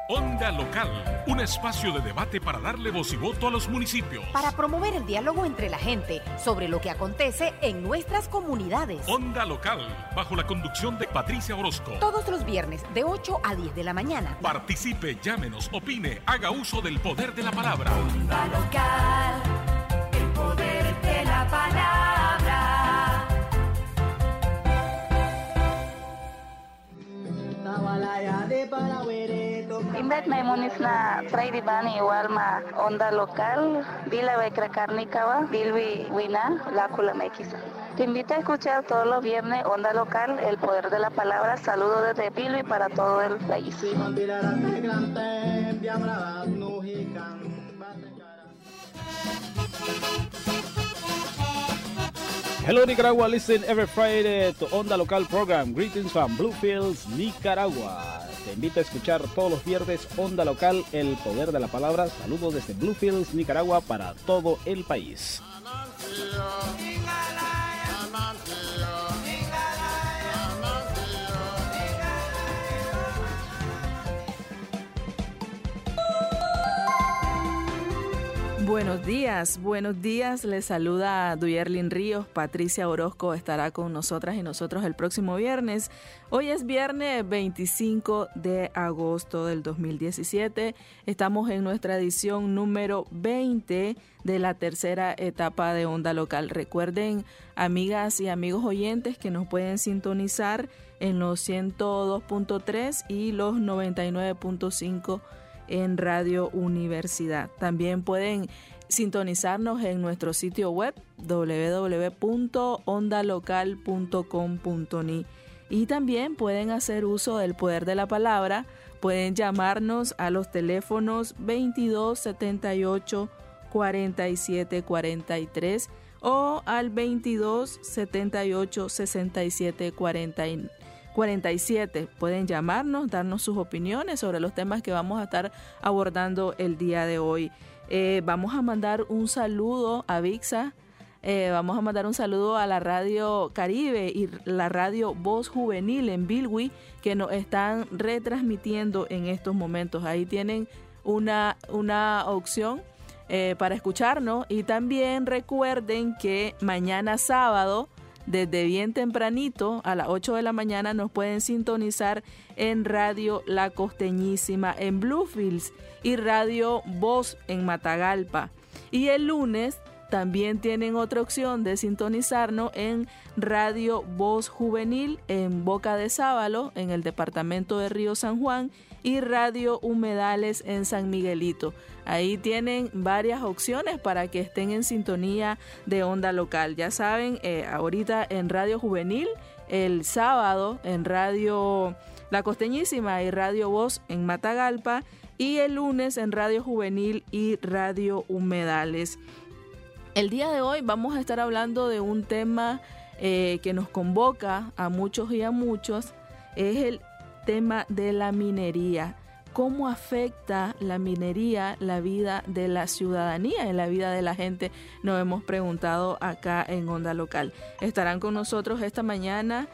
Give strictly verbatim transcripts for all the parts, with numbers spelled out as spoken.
Onda Local, un espacio de debate para darle voz y voto a los municipios. Para promover el diálogo entre la gente sobre lo que acontece en nuestras comunidades. Onda Local, bajo la conducción de Patricia Orozco. Todos los viernes de ocho a diez de la mañana. Participe, llámenos, opine, haga uso del poder de la palabra. Onda Local, el poder de la palabra. Indet Maimunisna Friday Bani Walma Onda Local, Vila Becracarnicaba, Bilbi Wina, La Culamequisa. Te invito a escuchar todos los viernes Onda Local, el poder de la palabra. Saludos desde Bilbi para todo el país. Hello Nicaragua, listen every Friday to Onda Local program. Greetings from Bluefields, Nicaragua. Te invito a escuchar todos los viernes Onda Local, el poder de la palabra. Saludos desde Bluefields, Nicaragua para todo el país. Buenos días, buenos días. Les saluda Duyerlin Ríos. Patricia Orozco estará con nosotras y nosotros el próximo viernes. Hoy es viernes veinticinco de agosto del dos mil diecisiete. Estamos en nuestra edición número veinte de la tercera etapa de Onda Local. Recuerden, amigas y amigos oyentes, que nos pueden sintonizar en los ciento dos punto tres y los noventa y nueve punto cinco en Radio Universidad. También pueden sintonizarnos en nuestro sitio web doble u doble u doble u punto onda local punto com punto ni y también pueden hacer uso del poder de la palabra. Pueden llamarnos a los teléfonos veintidós setenta y ocho cuarenta y siete cuarenta y tres o al veintidós setenta y ocho sesenta y siete cuarenta y nueve. cuarenta y siete. Pueden llamarnos, darnos sus opiniones sobre los temas que vamos a estar abordando el día de hoy. Eh, vamos a mandar un saludo a VIXA, eh, vamos a mandar un saludo a la Radio Caribe y la Radio Voz Juvenil en Bilwi, que nos están retransmitiendo en estos momentos. Ahí tienen una, una opción eh, para escucharnos, y también recuerden que mañana sábado, desde bien tempranito, a las ocho de la mañana, nos pueden sintonizar en Radio La Costeñísima en Bluefields y Radio Voz en Matagalpa. Y el lunes también tienen otra opción de sintonizarnos en Radio Voz Juvenil en Boca de Sábalo, en el departamento de Río San Juan, y Radio Humedales en San Miguelito. Ahí tienen varias opciones para que estén en sintonía de Onda Local. Ya saben, eh, ahorita en Radio Juvenil, el sábado en Radio La Costeñísima y Radio Voz en Matagalpa, y el lunes en Radio Juvenil y Radio Humedales. El día de hoy vamos a estar hablando de un tema eh, que nos convoca a muchos y a muchos. Es el tema de la minería. ¿Cómo afecta la minería la vida de la ciudadanía, en la vida de la gente? Nos hemos preguntado acá en Onda Local. Estarán con nosotros esta mañana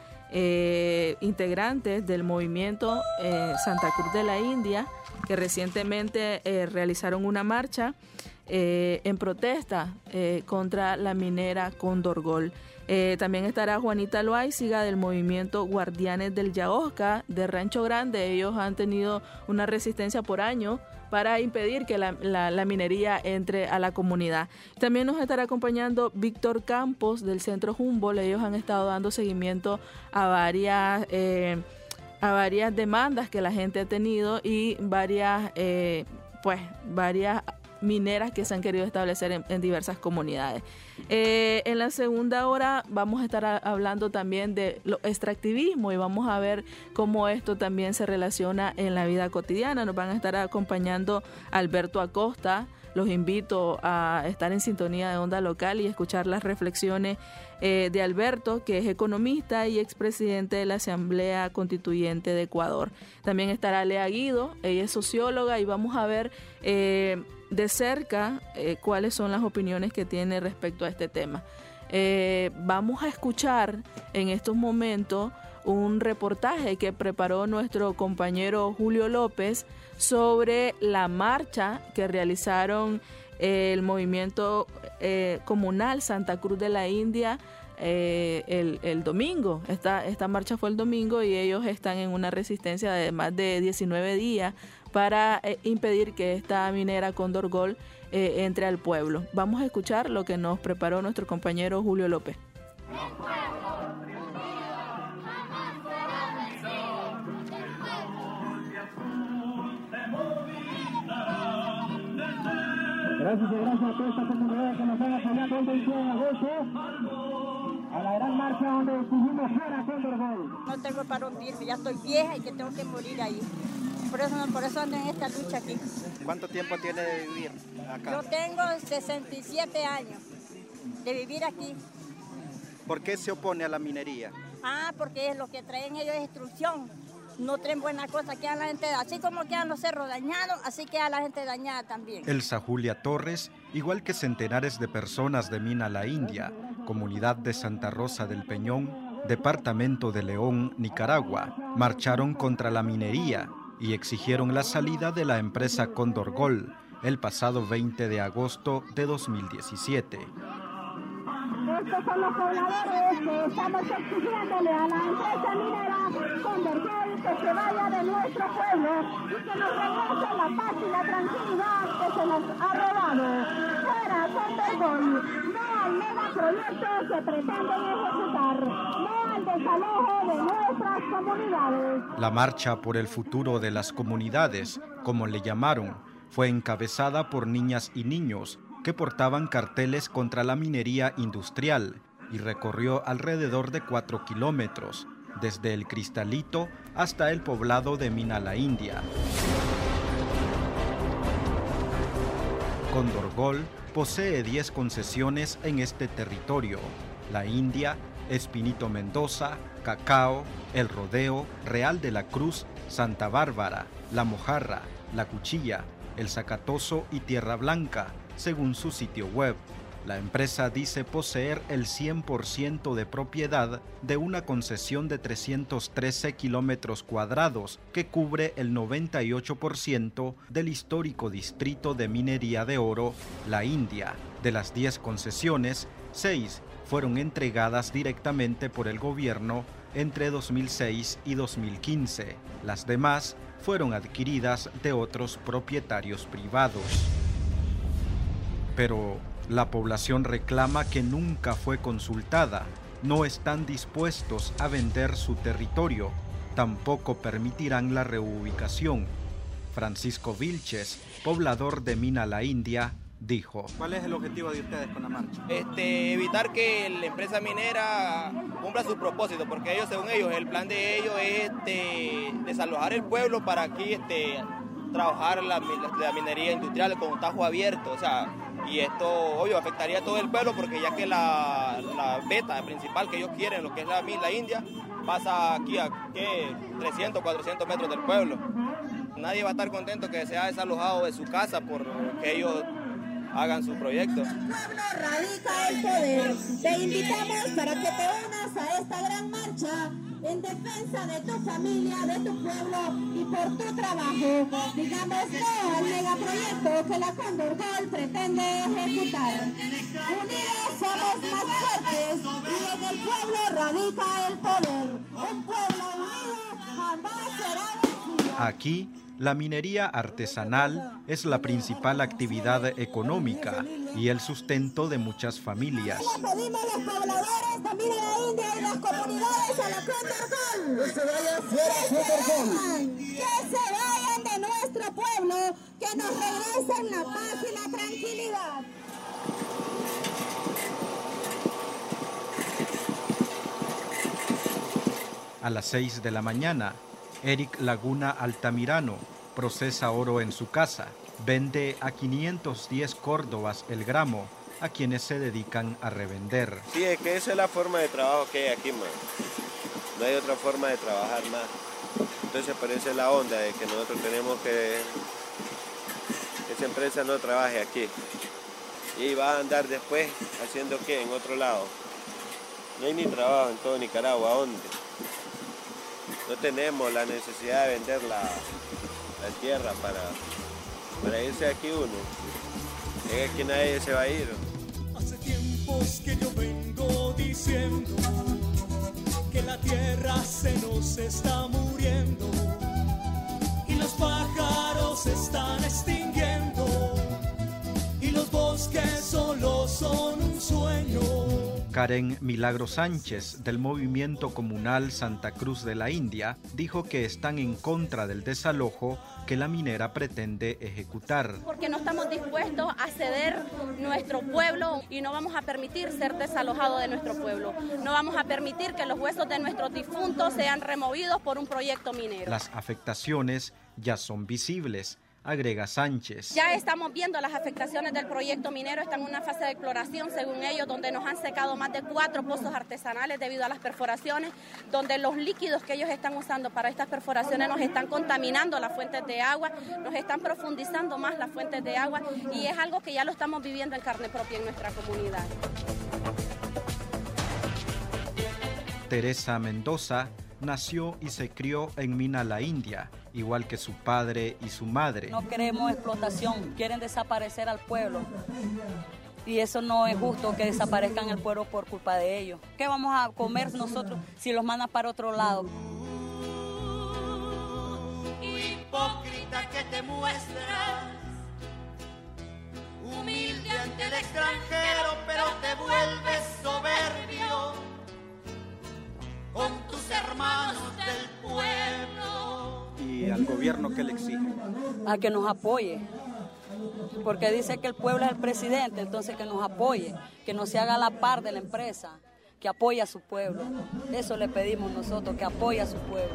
eh, integrantes del movimiento eh, Santa Cruz de la India, que recientemente eh, realizaron una marcha Eh, en protesta eh, contra la minera Condorgol. Eh, también estará Juanita Loaiziga del movimiento Guardianes del Yaosca de Rancho Grande. Ellos han tenido una resistencia por años para impedir que la, la, la minería entre a la comunidad. También nos estará acompañando Víctor Campos del Centro Humboldt. Ellos han estado dando seguimiento a varias eh, a varias demandas que la gente ha tenido y varias eh, pues varias mineras que se han querido establecer en, en diversas comunidades. Eh, en la segunda hora vamos a estar a, hablando también de lo extractivismo, y vamos a ver cómo esto también se relaciona en la vida cotidiana. Nos van a estar acompañando Alberto Acosta. Los invito a estar en sintonía de Onda Local y escuchar las reflexiones eh, de Alberto, que es economista y expresidente de la Asamblea Constituyente de Ecuador. También estará Lea Guido, ella es socióloga, y vamos a ver eh, de cerca eh, cuáles son las opiniones que tiene respecto a este tema. Eh, vamos a escuchar en estos momentos un reportaje que preparó nuestro compañero Julio López sobre la marcha que realizaron eh, el movimiento eh, comunal Santa Cruz de la India eh, el, el domingo. Esta, esta marcha fue el domingo y ellos están en una resistencia de más de diecinueve días para eh, impedir que esta minera Cóndor Gold eh, entre al pueblo. Vamos a escuchar lo que nos preparó nuestro compañero Julio López. Gracias y gracias a toda esta comunidad que nos han apoyado el veintiuno de agosto a la gran marcha donde exigimos fuera Cóndor Gold. No tengo para un firme, ya estoy vieja y que tengo que morir ahí. Por eso, por eso ando en esta lucha aquí. ¿Cuánto tiempo tiene de vivir acá? Yo tengo sesenta y siete años de vivir aquí. ¿Por qué se opone a la minería? Ah, porque es lo que traen ellos es destrucción. No traen buena cosa, quedan la gente, así como quedan los cerros dañados, así queda la gente dañada también. Elsa Julia Torres, igual que centenares de personas de Mina La India, comunidad de Santa Rosa del Peñón, departamento de León, Nicaragua, marcharon contra la minería y exigieron la salida de la empresa Cóndor Gold el pasado veinte de agosto de dos mil diecisiete. Estos son los pobladores que estamos exigiéndole a la empresa minera Cóndor Gold que se vaya de nuestro pueblo y que nos regrese la paz y la tranquilidad que se nos ha robado. Fuera Cóndor Gold, no al megaproyecto que pretenden ejecutar, no al desalojo de nuestras comunidades. La marcha por el futuro de las comunidades, como le llamaron, fue encabezada por niñas y niños que portaban carteles contra la minería industrial y recorrió alrededor de cuatro kilómetros, desde el Cristalito hasta el poblado de Mina La India. Cóndor Gold posee diez concesiones en este territorio: La India, Espinito Mendoza, Cacao, El Rodeo, Real de la Cruz, Santa Bárbara, La Mojarra, La Cuchilla, El Zacatoso y Tierra Blanca, según su sitio web. La empresa dice poseer el cien por ciento de propiedad de una concesión de trescientos trece kilómetros cuadrados que cubre el noventa y ocho por ciento del histórico distrito de minería de oro, La India. De las diez concesiones, seis fueron entregadas directamente por el gobierno entre dos mil seis y dos mil quince. Las demás fueron adquiridas de otros propietarios privados. Pero la población reclama que nunca fue consultada, no están dispuestos a vender su territorio, tampoco permitirán la reubicación. Francisco Vilches, poblador de Mina La India, dijo: ¿Cuál es el objetivo de ustedes con la marcha? Este, evitar que la empresa minera cumpla sus propósitos, porque ellos, según ellos, el plan de ellos es este, desalojar el pueblo para aquí este, trabajar la, la minería industrial con un tajo abierto, o sea, y esto, obvio, afectaría a todo el pueblo porque ya que la, la beta principal que ellos quieren, lo que es la, la India, pasa aquí a ¿qué? trescientos, cuatrocientos metros del pueblo. Nadie va a estar contento que sea desalojado de su casa por que ellos hagan su proyecto. En el pueblo radica el poder. Te invitamos para que te unas a esta gran marcha en defensa de tu familia, de tu pueblo y por tu trabajo. Digamos no al megaproyecto que la Cóndor Gold pretende ejecutar. Unidos somos más fuertes y en el pueblo radica el poder. Un pueblo unido jamás será vencido. Aquí, la minería artesanal es la principal actividad económica y el sustento de muchas familias. Le pedimos a los pobladores de Mina La India y las comunidades a la Cóndor Gold. Que se vayan fuera Cóndor Gold. Que se vayan de nuestro pueblo, que nos regresen la paz y la tranquilidad. A las seis de la mañana, Eric Laguna Altamirano procesa oro en su casa, vende a quinientos diez córdobas el gramo a quienes se dedican a revender. Sí, es que esa es la forma de trabajo que hay aquí, man. No hay otra forma de trabajar más. Entonces, por eso es la onda de que nosotros tenemos que que esa empresa no trabaje aquí. Y va a andar después haciendo qué en otro lado. No hay ni trabajo en todo Nicaragua, ¿dónde? No tenemos la necesidad de vender la, la tierra para, para irse aquí uno. Es que aquí nadie se va a ir. Hace tiempos que yo vengo diciendo que la tierra se nos está muriendo y los pájaros se están extinguiendo y los bosques solo son un sueño. Karen Milagro Sánchez, del movimiento comunal Santa Cruz de la India, dijo que están en contra del desalojo que la minera pretende ejecutar. Porque no estamos dispuestos a ceder nuestro pueblo y no vamos a permitir ser desalojados de nuestro pueblo. No vamos a permitir que los huesos de nuestros difuntos sean removidos por un proyecto minero. Las afectaciones ya son visibles, agrega Sánchez. Ya estamos viendo las afectaciones del proyecto minero, están en una fase de exploración, según ellos, donde nos han secado más de cuatro pozos artesanales debido a las perforaciones, donde los líquidos que ellos están usando para estas perforaciones nos están contaminando las fuentes de agua, nos están profundizando más las fuentes de agua y es algo que ya lo estamos viviendo en carne propia en nuestra comunidad. Teresa Mendoza nació y se crió en Mina, la India, igual que su padre y su madre. No queremos explotación, quieren desaparecer al pueblo. Y eso no es justo, que desaparezcan el pueblo por culpa de ellos. ¿Qué vamos a comer nosotros si los mandan para otro lado? Hipócrita que te muestras, humilde ante el extranjero, pero te vuelves soberbio con tus hermanos del pueblo. ¿Y al gobierno qué le exige? A que nos apoye, porque dice que el pueblo es el presidente, entonces que nos apoye, que no se haga a la par de la empresa, que apoye a su pueblo. Eso le pedimos nosotros, que apoye a su pueblo.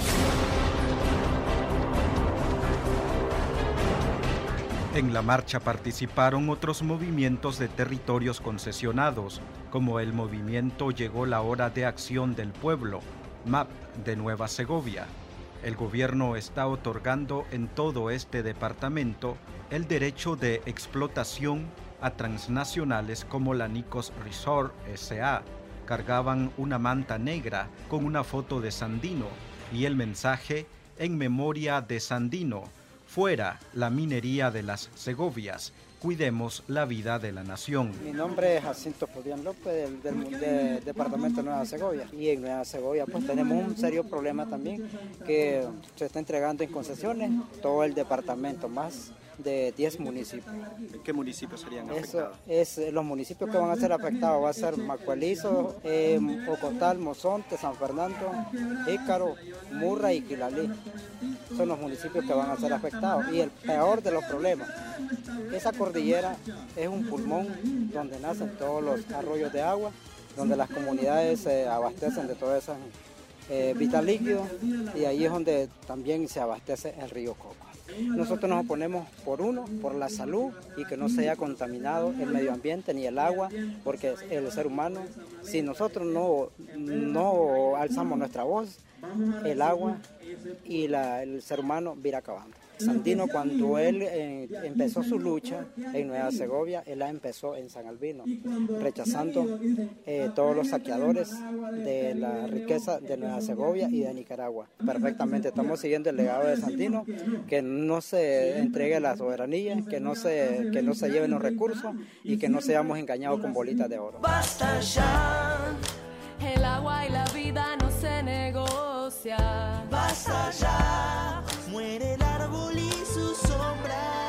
En la marcha participaron otros movimientos de territorios concesionados, como el movimiento Llegó la Hora de Acción del Pueblo, M A P de Nueva Segovia. El gobierno está otorgando en todo este departamento el derecho de explotación a transnacionales como la Nicos Resort S A Cargaban una manta negra con una foto de Sandino y el mensaje "En memoria de Sandino, fuera la minería de las Segovias, cuidemos la vida de la nación". Mi nombre es Jacinto Podián López, del, del, del departamento de Nueva Segovia. Y en Nueva Segovia pues tenemos un serio problema también, que se está entregando en concesiones todo el departamento, más de diez municipios. ¿Qué municipios serían Eso afectados? es, los municipios que van a ser afectados va a ser Macuelizo, eh, Ocotal, Mozonte, San Fernando, Ícaro, Murra y Quilalí. Son los municipios que van a ser afectados. Y el peor de los problemas, esa cordillera es un pulmón donde nacen todos los arroyos de agua, donde las comunidades se abastecen de todos esos eh, vital líquidos, y ahí es donde también se abastece el río Coco. Nosotros nos oponemos por uno, por la salud y que no se haya contaminado el medio ambiente ni el agua, porque el ser humano, si nosotros no, no alzamos nuestra voz, el agua y la, el ser humano va a ir acabando. Sandino, cuando él eh, empezó su lucha en Nueva Segovia, él la empezó en San Albino, rechazando eh, todos los saqueadores de la riqueza de Nueva Segovia y de Nicaragua. Perfectamente, estamos siguiendo el legado de Sandino, que no se entregue la soberanía, que no se, que no se lleven los recursos y que no seamos engañados con bolitas de oro. Basta ya, el agua y la vida no se negocia. Basta ya, muere el árbol y su sombra.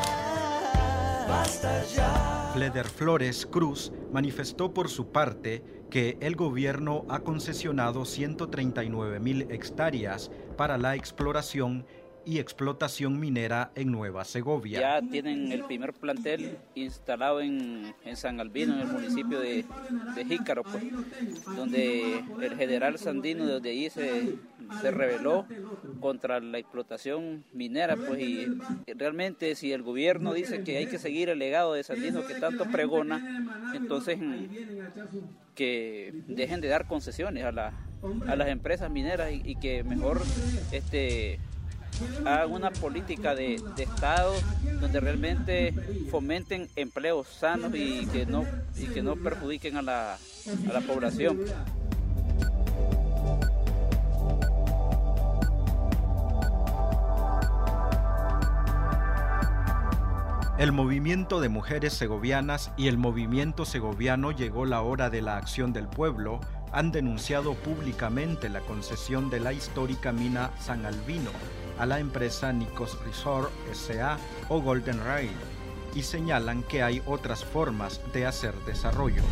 Basta ya. Fleder Flores Cruz manifestó por su parte que el gobierno ha concesionado ciento treinta y nueve mil hectáreas para la exploración y explotación minera en Nueva Segovia. Ya tienen el primer plantel instalado en, en San Albino, en el municipio de, de Jícaro, pues, donde el general Sandino desde ahí se, se rebeló contra la explotación minera, pues, y realmente si el gobierno dice que hay que seguir el legado de Sandino que tanto pregona, entonces que dejen de dar concesiones a, la, a las empresas mineras y, y que mejor este hagan una política de, de Estado donde realmente fomenten empleos sanos y que no, y que no perjudiquen a la, a la población. El movimiento de mujeres segovianas y el movimiento segoviano Llegó la Hora de la Acción del Pueblo han denunciado públicamente la concesión de la histórica mina San Albino a la empresa Nikos Resort S A o Golden Ray y señalan que hay otras formas de hacer desarrollo.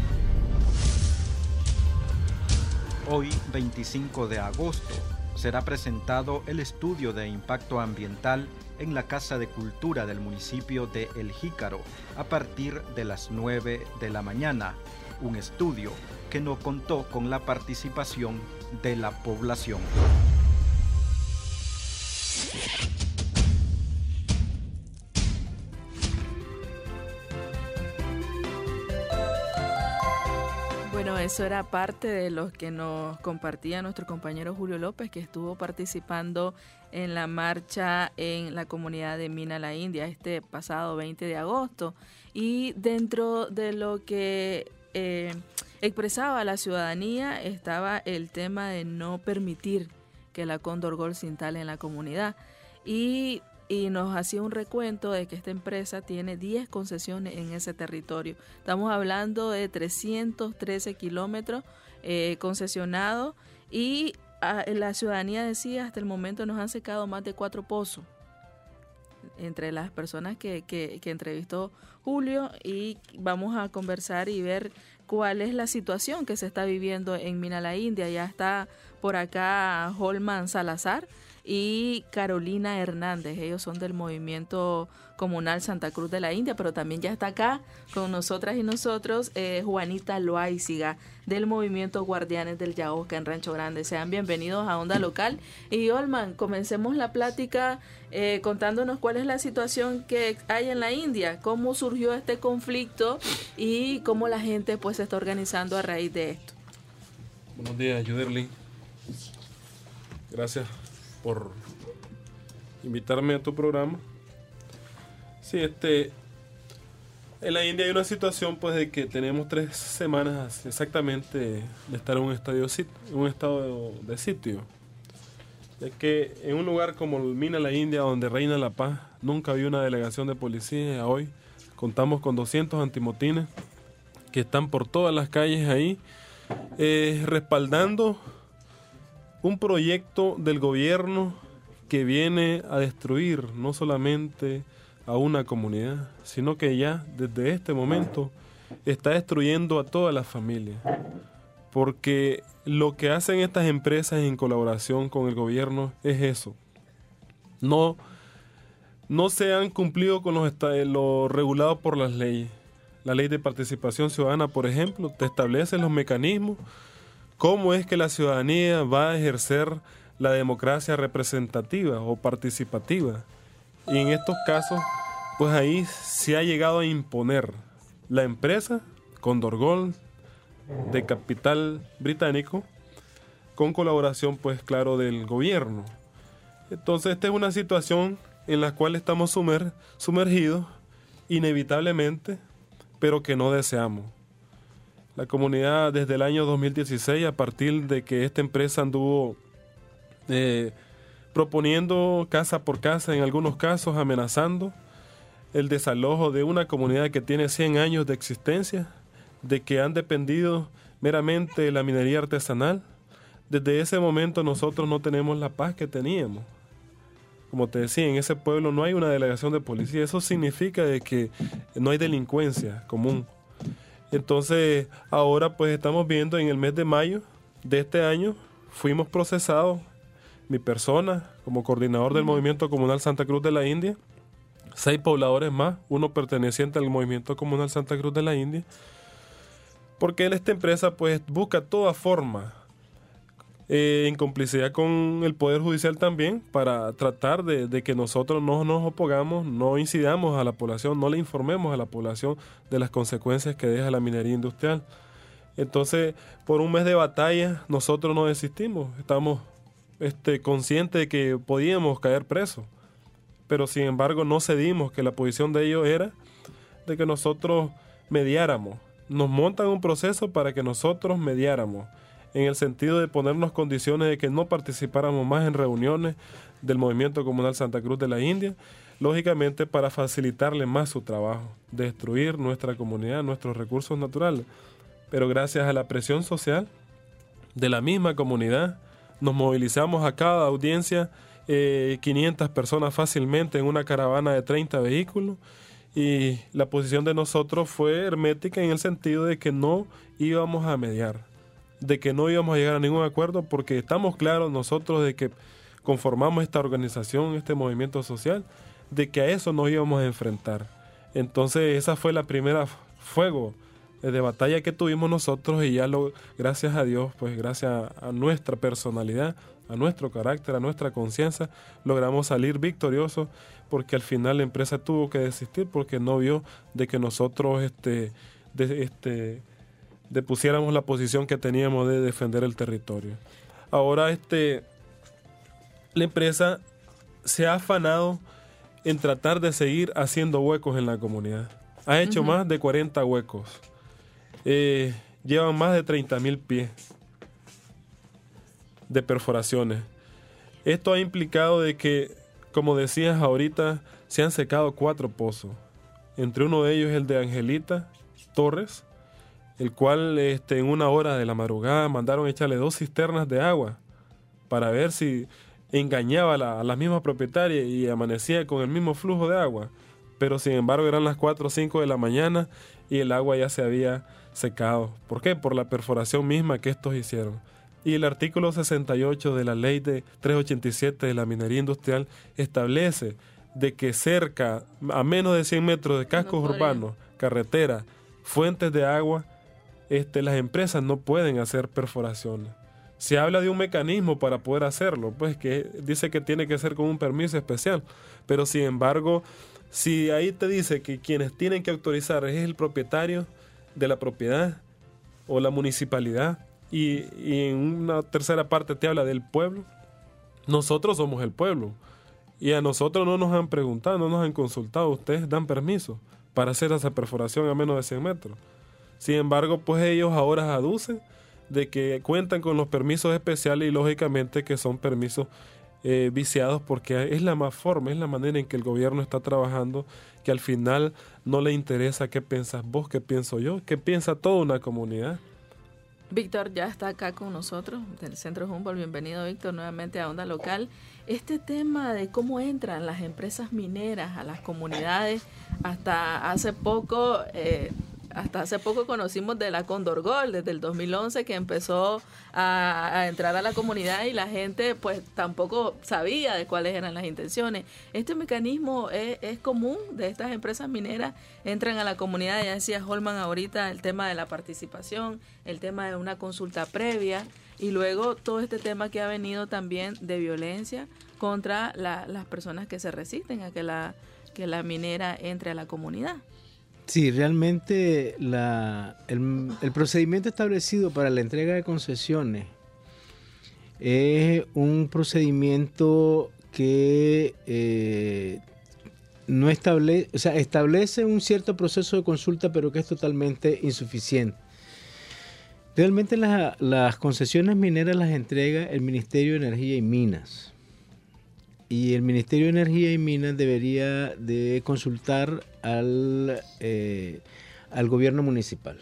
Hoy, veinticinco de agosto, será presentado el estudio de impacto ambiental en la Casa de Cultura del municipio de El Jícaro a partir de las nueve de la mañana, un estudio que no contó con la participación de la población. Bueno, eso era parte de lo que nos compartía nuestro compañero Julio López, que estuvo participando en la marcha en la comunidad de Mina La India este pasado veinte de agosto. Y dentro de lo que eh, expresaba la ciudadanía estaba el tema de no permitir que la Cóndor Gold se instale en la comunidad. Y y nos hacía un recuento de que esta empresa tiene diez concesiones en ese territorio. Estamos hablando de trescientos trece kilómetros eh, concesionados y a, la ciudadanía decía hasta el momento nos han secado más de cuatro pozos. Entre las personas que, que, que entrevistó Julio, y vamos a conversar y ver cuál es la situación que se está viviendo en Mina La India. Ya está por acá Holman Salazar y Carolina Hernández, ellos son del movimiento comunal Santa Cruz de la India, pero también ya está acá con nosotras y nosotros eh, Juanita Loaiziga del movimiento Guardianes del Yaosca en Rancho Grande. Sean bienvenidos a Onda Local. Y Olman, comencemos la plática eh, contándonos cuál es la situación que hay en la India, cómo surgió este conflicto y cómo la gente pues se está organizando a raíz de esto. Buenos días, Yuderli. Gracias por invitarme a tu programa. Sí, este, en la India hay una situación pues de que tenemos tres semanas exactamente de estar en un, estadio, un estado de sitio. Es que en un lugar como Mina La India, donde reina la paz, nunca había una delegación de policía. Hoy contamos con doscientos antimotines que están por todas las calles ahí, eh, respaldando un proyecto del gobierno que viene a destruir no solamente a una comunidad, sino que ya desde este momento está destruyendo a toda la familia. Porque lo que hacen estas empresas en colaboración con el gobierno es eso. No, no se han cumplido con los lo regulado por las leyes. La ley de participación ciudadana, por ejemplo, te establece los mecanismos. ¿Cómo es que la ciudadanía va a ejercer la democracia representativa o participativa? Y en estos casos, pues ahí se ha llegado a imponer la empresa Cóndor Gold de capital británico con colaboración, pues claro, del gobierno. Entonces esta es una situación en la cual estamos sumer, sumergidos inevitablemente, pero que no deseamos. La comunidad desde el año dos mil dieciséis, a partir de que esta empresa anduvo eh, proponiendo casa por casa, en algunos casos amenazando el desalojo de una comunidad que tiene cien años de existencia, de que han dependido meramente de la minería artesanal. Desde ese momento nosotros no tenemos la paz que teníamos. Como te decía, en ese pueblo no hay una delegación de policía. Eso significa de que no hay delincuencia común. Entonces, ahora pues estamos viendo en el mes de mayo de este año, fuimos procesados, mi persona como coordinador del movimiento comunal Santa Cruz de la India, seis pobladores más, uno perteneciente al movimiento comunal Santa Cruz de la India, porque esta empresa pues busca toda forma, eh, en complicidad con el Poder Judicial también, para tratar de, de que nosotros no nos opongamos, no incidamos a la población, no le informemos a la población de las consecuencias que deja la minería industrial. Entonces, por un mes de batalla, nosotros no desistimos, estamos este, conscientes de que podíamos caer presos, pero sin embargo no cedimos, que la posición de ellos era de que nosotros mediáramos. Nos montan un proceso para que nosotros mediáramos, en el sentido de ponernos condiciones de que no participáramos más en reuniones del movimiento comunal Santa Cruz de la India. lógicamente para facilitarle más su trabajo, destruir nuestra comunidad, nuestros recursos naturales. Pero gracias a la presión social de la misma comunidad, nos movilizamos a cada audiencia, eh, quinientas personas fácilmente en una caravana de treinta vehículos, y la posición de nosotros fue hermética en el sentido de que no íbamos a mediar, de que no íbamos a llegar a ningún acuerdo, porque estamos claros nosotros de que conformamos esta organización, este movimiento social, de que a eso nos íbamos a enfrentar. Entonces esa fue la primera fuego de batalla que tuvimos nosotros, y ya lo, gracias a Dios, pues gracias a, a nuestra personalidad, a nuestro carácter, a nuestra conciencia, logramos salir victoriosos, porque al final la empresa tuvo que desistir porque no vio de que nosotros este, de, este, depusiéramos la posición que teníamos de defender el territorio. Ahora este, la empresa se ha afanado en tratar de seguir haciendo huecos en la comunidad. Ha hecho uh-huh. más de cuarenta huecos. Eh, llevan más de treinta mil pies de perforaciones. Esto ha implicado de que, como decías ahorita, se han secado cuatro pozos. Entre uno de ellos el de Angelita Torres, el cual este, en una hora de la madrugada mandaron echarle dos cisternas de agua para ver si engañaba a la, a la misma propietaria y amanecía con el mismo flujo de agua. Pero sin embargo eran las cuatro o cinco de la mañana y el agua ya se había secado. ¿Por qué? Por la perforación misma que estos hicieron. Y el artículo sesenta y ocho de la ley de trescientos ochenta y siete de la minería industrial establece de que cerca, a menos de cien metros de cascos no urbanos, carreteras, fuentes de agua, este, las empresas no pueden hacer perforaciones. Se habla de un mecanismo para poder hacerlo, pues que dice que tiene que ser con un permiso especial, pero sin embargo, si ahí te dice que quienes tienen que autorizar es el propietario de la propiedad o la municipalidad, y, y en una tercera parte te habla del pueblo, nosotros somos el pueblo, y a nosotros no nos han preguntado, no nos han consultado, ustedes dan permiso para hacer esa perforación a menos de cien metros. Sin embargo, pues ellos ahora aducen de que cuentan con los permisos especiales y lógicamente que son permisos eh, viciados, porque es la más forma, es la manera en que el gobierno está trabajando, que al final no le interesa qué piensas vos, qué pienso yo, qué piensa toda una comunidad. Víctor ya está acá con nosotros del Centro Humboldt. Bienvenido, Víctor, nuevamente a Onda Local. Este tema de cómo entran las empresas mineras a las comunidades, hasta hace poco... Eh, Hasta hace poco conocimos de la Cóndor Gold, desde el dos mil once, que empezó a, a entrar a la comunidad y la gente pues tampoco sabía de cuáles eran las intenciones. ¿Este mecanismo es, es común de estas empresas mineras? Entran a la comunidad, ya decía Holman ahorita, el tema de la participación, el tema de una consulta previa y luego todo este tema que ha venido también de violencia contra la, las personas que se resisten a que la, que la minera entre a la comunidad. Sí, realmente la, el, el procedimiento establecido para la entrega de concesiones es un procedimiento que eh, no establece, o sea, establece un cierto proceso de consulta, pero que es totalmente insuficiente. Realmente la, las concesiones mineras las entrega el Ministerio de Energía y Minas. Y el Ministerio de Energía y Minas debería de consultar al, eh, al gobierno municipal.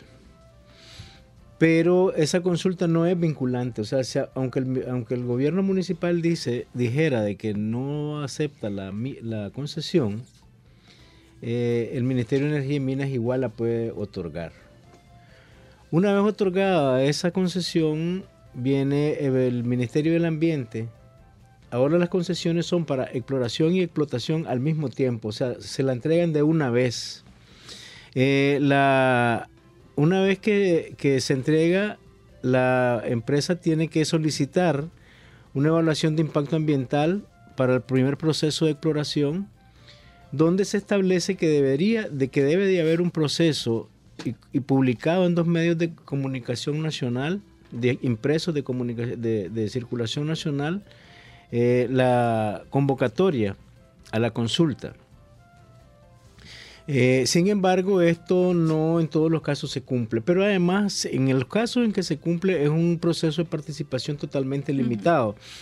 Pero esa consulta no es vinculante. O sea, si, aunque, el, aunque el gobierno municipal dice, dijera de que no acepta la, la concesión, eh, el Ministerio de Energía y Minas igual la puede otorgar. Una vez otorgada esa concesión, viene el Ministerio del Ambiente. Ahora las concesiones son para exploración y explotación al mismo tiempo, o sea, se la entregan de una vez. Eh, la, una vez que, que se entrega, la empresa tiene que solicitar una evaluación de impacto ambiental para el primer proceso de exploración, donde se establece que, debería, de que debe de haber un proceso y, y publicado en dos medios de comunicación nacional, de, impresos de, comunica, de, de circulación nacional, Eh, la convocatoria a la consulta. Eh, sin embargo, esto no en todos los casos se cumple, pero además en el caso en que se cumple es un proceso de participación totalmente limitado,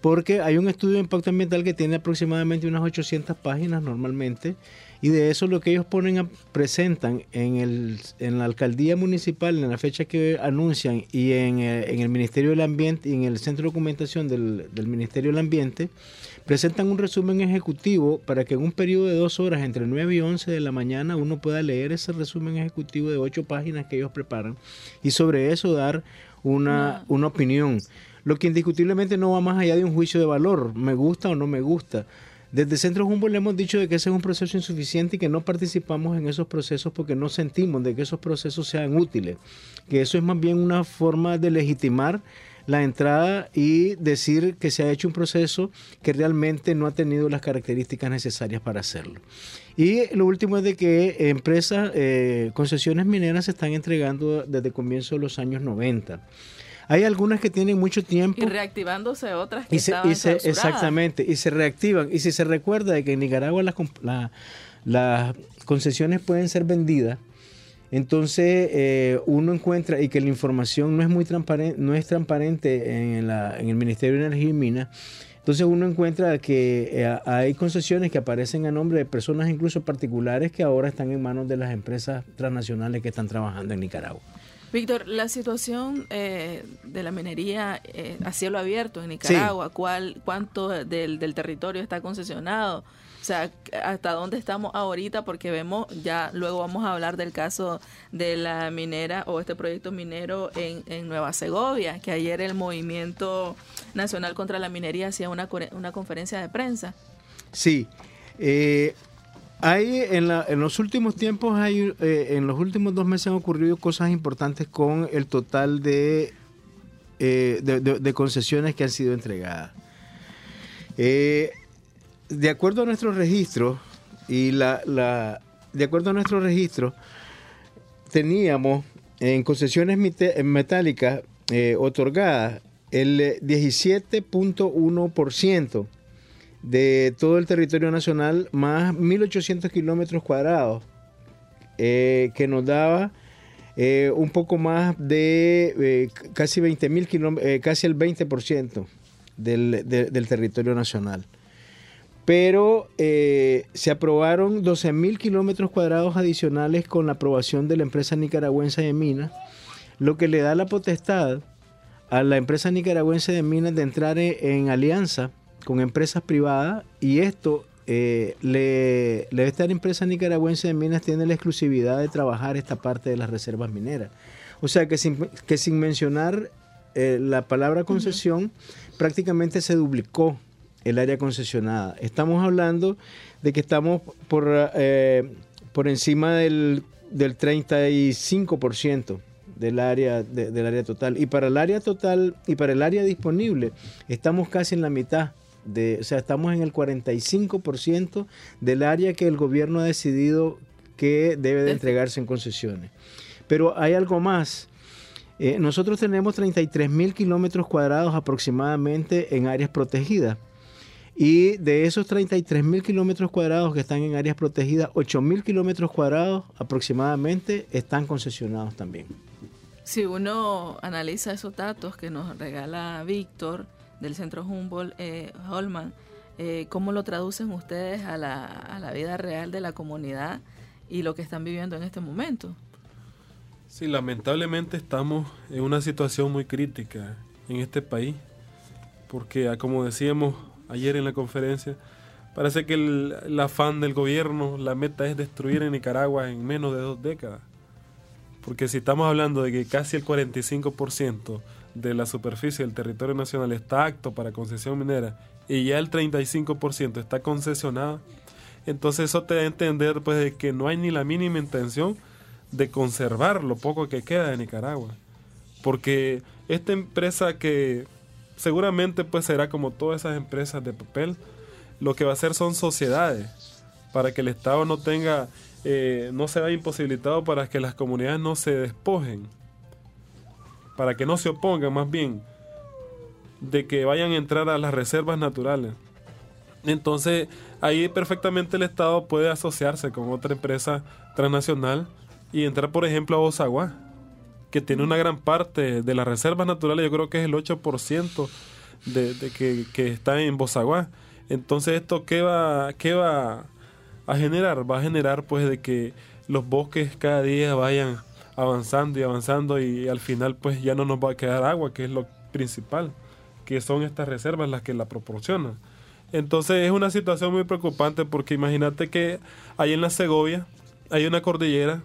porque hay un estudio de impacto ambiental que tiene aproximadamente unas ochocientas páginas normalmente, y de eso lo que ellos ponen a, presentan en, el, en la alcaldía municipal, en la fecha que anuncian, y en, eh, en el Ministerio del Ambiente y en el Centro de Documentación del, del Ministerio del Ambiente, presentan un resumen ejecutivo para que en un periodo de dos horas, entre nueve y once de la mañana, uno pueda leer ese resumen ejecutivo de ocho páginas que ellos preparan y sobre eso dar una, no. una opinión. Lo que indiscutiblemente no va más allá de un juicio de valor, me gusta o no me gusta. Desde Centro Humboldt le hemos dicho de que ese es un proceso insuficiente y que no participamos en esos procesos porque no sentimos de que esos procesos sean útiles, que eso es más bien una forma de legitimar la entrada y decir que se ha hecho un proceso que realmente no ha tenido las características necesarias para hacerlo. Y lo último es de que empresas, eh, concesiones mineras se están entregando desde comienzo de los años noventa. Hay algunas que tienen mucho tiempo. Y reactivándose otras que y se, estaban y se, Exactamente, y se reactivan. Y si se recuerda de que en Nicaragua las la, la concesiones pueden ser vendidas, entonces eh, uno encuentra, y que la información no es muy transparente, no es transparente en, la, en el Ministerio de Energía y Minas, entonces uno encuentra que eh, hay concesiones que aparecen a nombre de personas incluso particulares que ahora están en manos de las empresas transnacionales que están trabajando en Nicaragua. Víctor, la situación eh, de la minería eh, a cielo abierto en Nicaragua, sí. ¿cuál, ¿cuánto del, del territorio está concesionado? O sea, ¿hasta dónde estamos ahorita? Porque vemos, ya luego vamos a hablar del caso de la minera o este proyecto minero en, en Nueva Segovia, que ayer el Movimiento Nacional contra la Minería hacía una, una conferencia de prensa. Sí, eh, hay en, la, en los últimos tiempos, hay eh, en los últimos dos meses han ocurrido cosas importantes con el total de, eh, de, de, de concesiones que han sido entregadas. Eh, de acuerdo a nuestro registro, y la, la, de acuerdo a nuestro registro, teníamos en concesiones metálicas eh, otorgadas el diecisiete punto uno por ciento de todo el territorio nacional, más mil ochocientos kilómetros cuadrados, eh, que nos daba eh, un poco más de eh, casi veinte mil kilómetros, eh, casi el veinte por ciento del, de, del territorio nacional. Pero eh, se aprobaron doce mil kilómetros cuadrados adicionales con la aprobación de la empresa nicaragüense de minas, lo que le da la potestad a la empresa nicaragüense de minas de entrar en, en alianza con empresas privadas, y esto, eh, le, le, esta empresa nicaragüense de minas tiene la exclusividad de trabajar esta parte de las reservas mineras. O sea que sin, que sin mencionar eh, la palabra concesión, uh-huh. prácticamente se duplicó el área concesionada. Estamos hablando de que estamos por, eh, por encima del, del treinta y cinco por ciento del área, de, del área total. Y para el área total y para el área disponible, estamos casi en la mitad. De, o sea, estamos en el cuarenta y cinco por ciento del área que el gobierno ha decidido que debe de entregarse en concesiones. Pero hay algo más. Eh, nosotros tenemos treinta y tres mil kilómetros cuadrados aproximadamente en áreas protegidas. Y de esos treinta y tres mil kilómetros cuadrados que están en áreas protegidas, ocho mil kilómetros cuadrados aproximadamente están concesionados también. Si uno analiza esos datos que nos regala Víctor del Centro Humboldt, eh, Holman, eh, ¿cómo lo traducen ustedes a la, a la vida real de la comunidad y lo que están viviendo en este momento? Sí, lamentablemente estamos en una situación muy crítica en este país, porque como decíamos ayer en la conferencia, parece que el, el afán del gobierno, la meta es destruir en Nicaragua en menos de dos décadas. Porque si estamos hablando de que casi el cuarenta y cinco por ciento de la superficie del territorio nacional está apto para concesión minera y ya el treinta y cinco por ciento está concesionado, entonces eso te da a entender pues, de que no hay ni la mínima intención de conservar lo poco que queda de Nicaragua. Porque esta empresa que seguramente pues será como todas esas empresas de papel, lo que va a hacer son sociedades para que el Estado no tenga, eh, no se vea imposibilitado, para que las comunidades no se despojen, para que no se opongan más bien de que vayan a entrar a las reservas naturales. Entonces ahí perfectamente el Estado puede asociarse con otra empresa transnacional y entrar por ejemplo a Osaguá, que tiene una gran parte de las reservas naturales, yo creo que es el ocho por ciento de, de que, que está en Bozaguá. Entonces, ¿esto qué va, qué va a generar? Va a generar pues de que los bosques cada día vayan avanzando y avanzando y al final pues ya no nos va a quedar agua, que es lo principal, que son estas reservas las que la proporcionan. Entonces es una situación muy preocupante porque imagínate que ahí en la Segovia hay una cordillera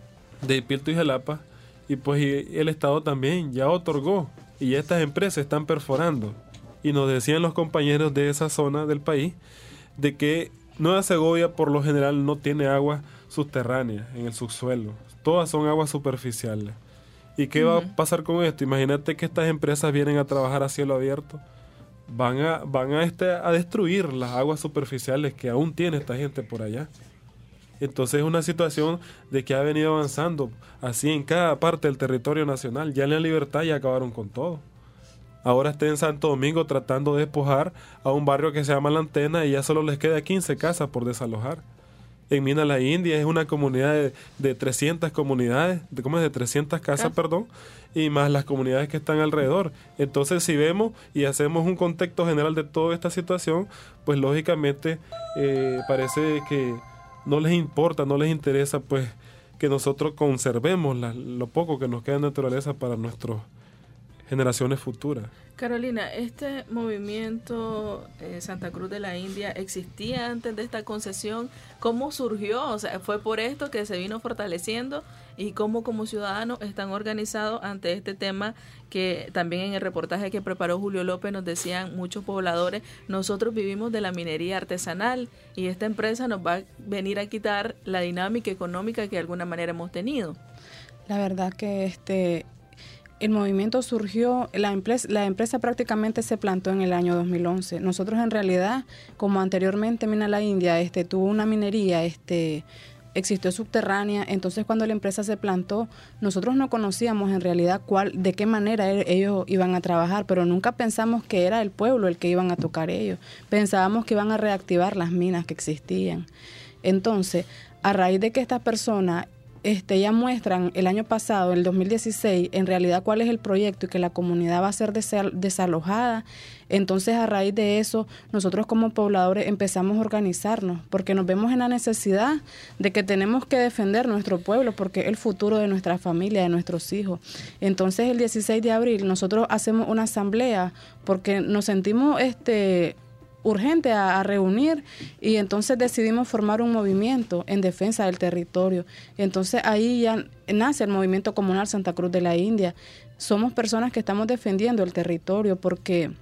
de Pilto y Jalapa y pues y el Estado también ya otorgó y ya estas empresas están perforando. Y nos decían los compañeros de esa zona del país de que Nueva Segovia por lo general no tiene agua subterránea en el subsuelo. Todas son aguas superficiales. ¿Y qué uh-huh. va a pasar con esto? Imagínate que estas empresas vienen a trabajar a cielo abierto. Van a, van a, este, a destruir las aguas superficiales que aún tiene esta gente por allá. Entonces es una situación de que ha venido avanzando así en cada parte del territorio nacional. Ya en La Libertad ya acabaron con todo. Ahora está en Santo Domingo tratando de despojar a un barrio que se llama La Antena y ya solo les queda quince casas por desalojar. En Mina La India es una comunidad de, de trescientas comunidades, de, ¿cómo es? De trescientas casas, ah. perdón, y más las comunidades que están alrededor. Entonces, si vemos y hacemos un contexto general de toda esta situación, pues lógicamente eh, parece que no les importa, no les interesa pues que nosotros conservemos la, lo poco que nos queda de naturaleza para nuestras generaciones futuras. Carolina, ¿este movimiento eh, Santa Cruz de la India existía antes de esta concesión? ¿Cómo surgió? O sea, ¿fue por esto que se vino fortaleciendo? ¿Y cómo como ciudadanos están organizados ante este tema que también en el reportaje que preparó Julio López nos decían muchos pobladores, nosotros vivimos de la minería artesanal y esta empresa nos va a venir a quitar la dinámica económica que de alguna manera hemos tenido? La verdad que este... el movimiento surgió, la empresa, la empresa prácticamente se plantó en el año dos mil once. Nosotros en realidad, como anteriormente Mina La India este, tuvo una minería, este, existió subterránea, entonces cuando la empresa se plantó, nosotros no conocíamos en realidad cuál, de qué manera ellos iban a trabajar, pero nunca pensamos que era el pueblo el que iban a tocar ellos. Pensábamos que iban a reactivar las minas que existían. Entonces, a raíz de que estas personas Este, ya muestran el año pasado, el dos mil dieciséis, en realidad cuál es el proyecto y que la comunidad va a ser desalojada. Entonces, a raíz de eso, nosotros como pobladores empezamos a organizarnos, porque nos vemos en la necesidad de que tenemos que defender nuestro pueblo, porque es el futuro de nuestra familia, de nuestros hijos. Entonces, el dieciséis de abril, nosotros hacemos una asamblea, porque nos sentimos este urgente a, a reunir y entonces decidimos formar un movimiento en defensa del territorio. Entonces ahí ya nace el movimiento comunal Santa Cruz de la India. Somos personas que estamos defendiendo el territorio porque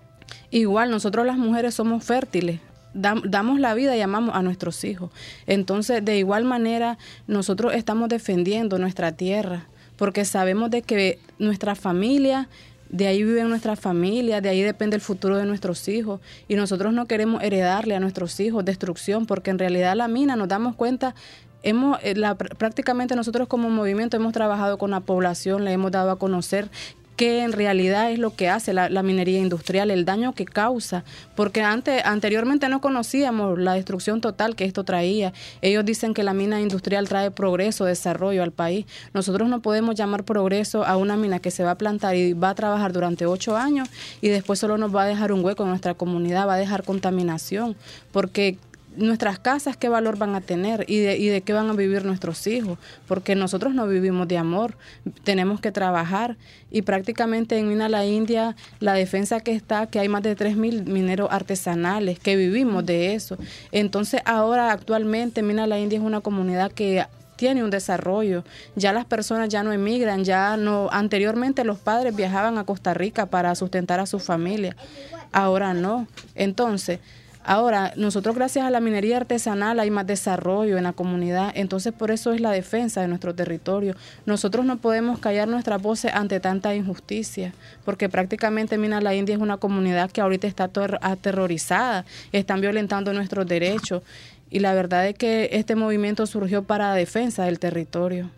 igual nosotros las mujeres somos fértiles, dam, damos la vida y amamos a nuestros hijos. Entonces de igual manera nosotros estamos defendiendo nuestra tierra porque sabemos de que nuestra familia, de ahí viven nuestras familias, de ahí depende el futuro de nuestros hijos y nosotros no queremos heredarle a nuestros hijos destrucción porque en realidad la mina nos damos cuenta, hemos la, prácticamente nosotros como movimiento hemos trabajado con la población, le hemos dado a conocer qué en realidad es lo que hace la, la minería industrial, el daño que causa, porque antes anteriormente no conocíamos la destrucción total que esto traía. Ellos dicen que la mina industrial trae progreso, desarrollo al país. Nosotros no podemos llamar progreso a una mina que se va a plantar y va a trabajar durante ocho años y después solo nos va a dejar un hueco en nuestra comunidad, va a dejar contaminación, porque nuestras casas, ¿qué valor van a tener? ¿Y de, y de qué van a vivir nuestros hijos? Porque nosotros no vivimos de amor, tenemos que trabajar. Y prácticamente en Mina La India, la defensa que está, que hay más de tres mil mineros artesanales, que vivimos de eso. Entonces ahora actualmente Mina La India es una comunidad que tiene un desarrollo, ya las personas ya no emigran, ya no, anteriormente los padres viajaban a Costa Rica para sustentar a su familia, ahora no. Entonces, ahora, nosotros gracias a la minería artesanal hay más desarrollo en la comunidad, entonces por eso es la defensa de nuestro territorio. Nosotros no podemos callar nuestras voces ante tanta injusticia, porque prácticamente Mina La India es una comunidad que ahorita está aterrorizada, están violentando nuestros derechos y la verdad es que este movimiento surgió para la defensa del territorio.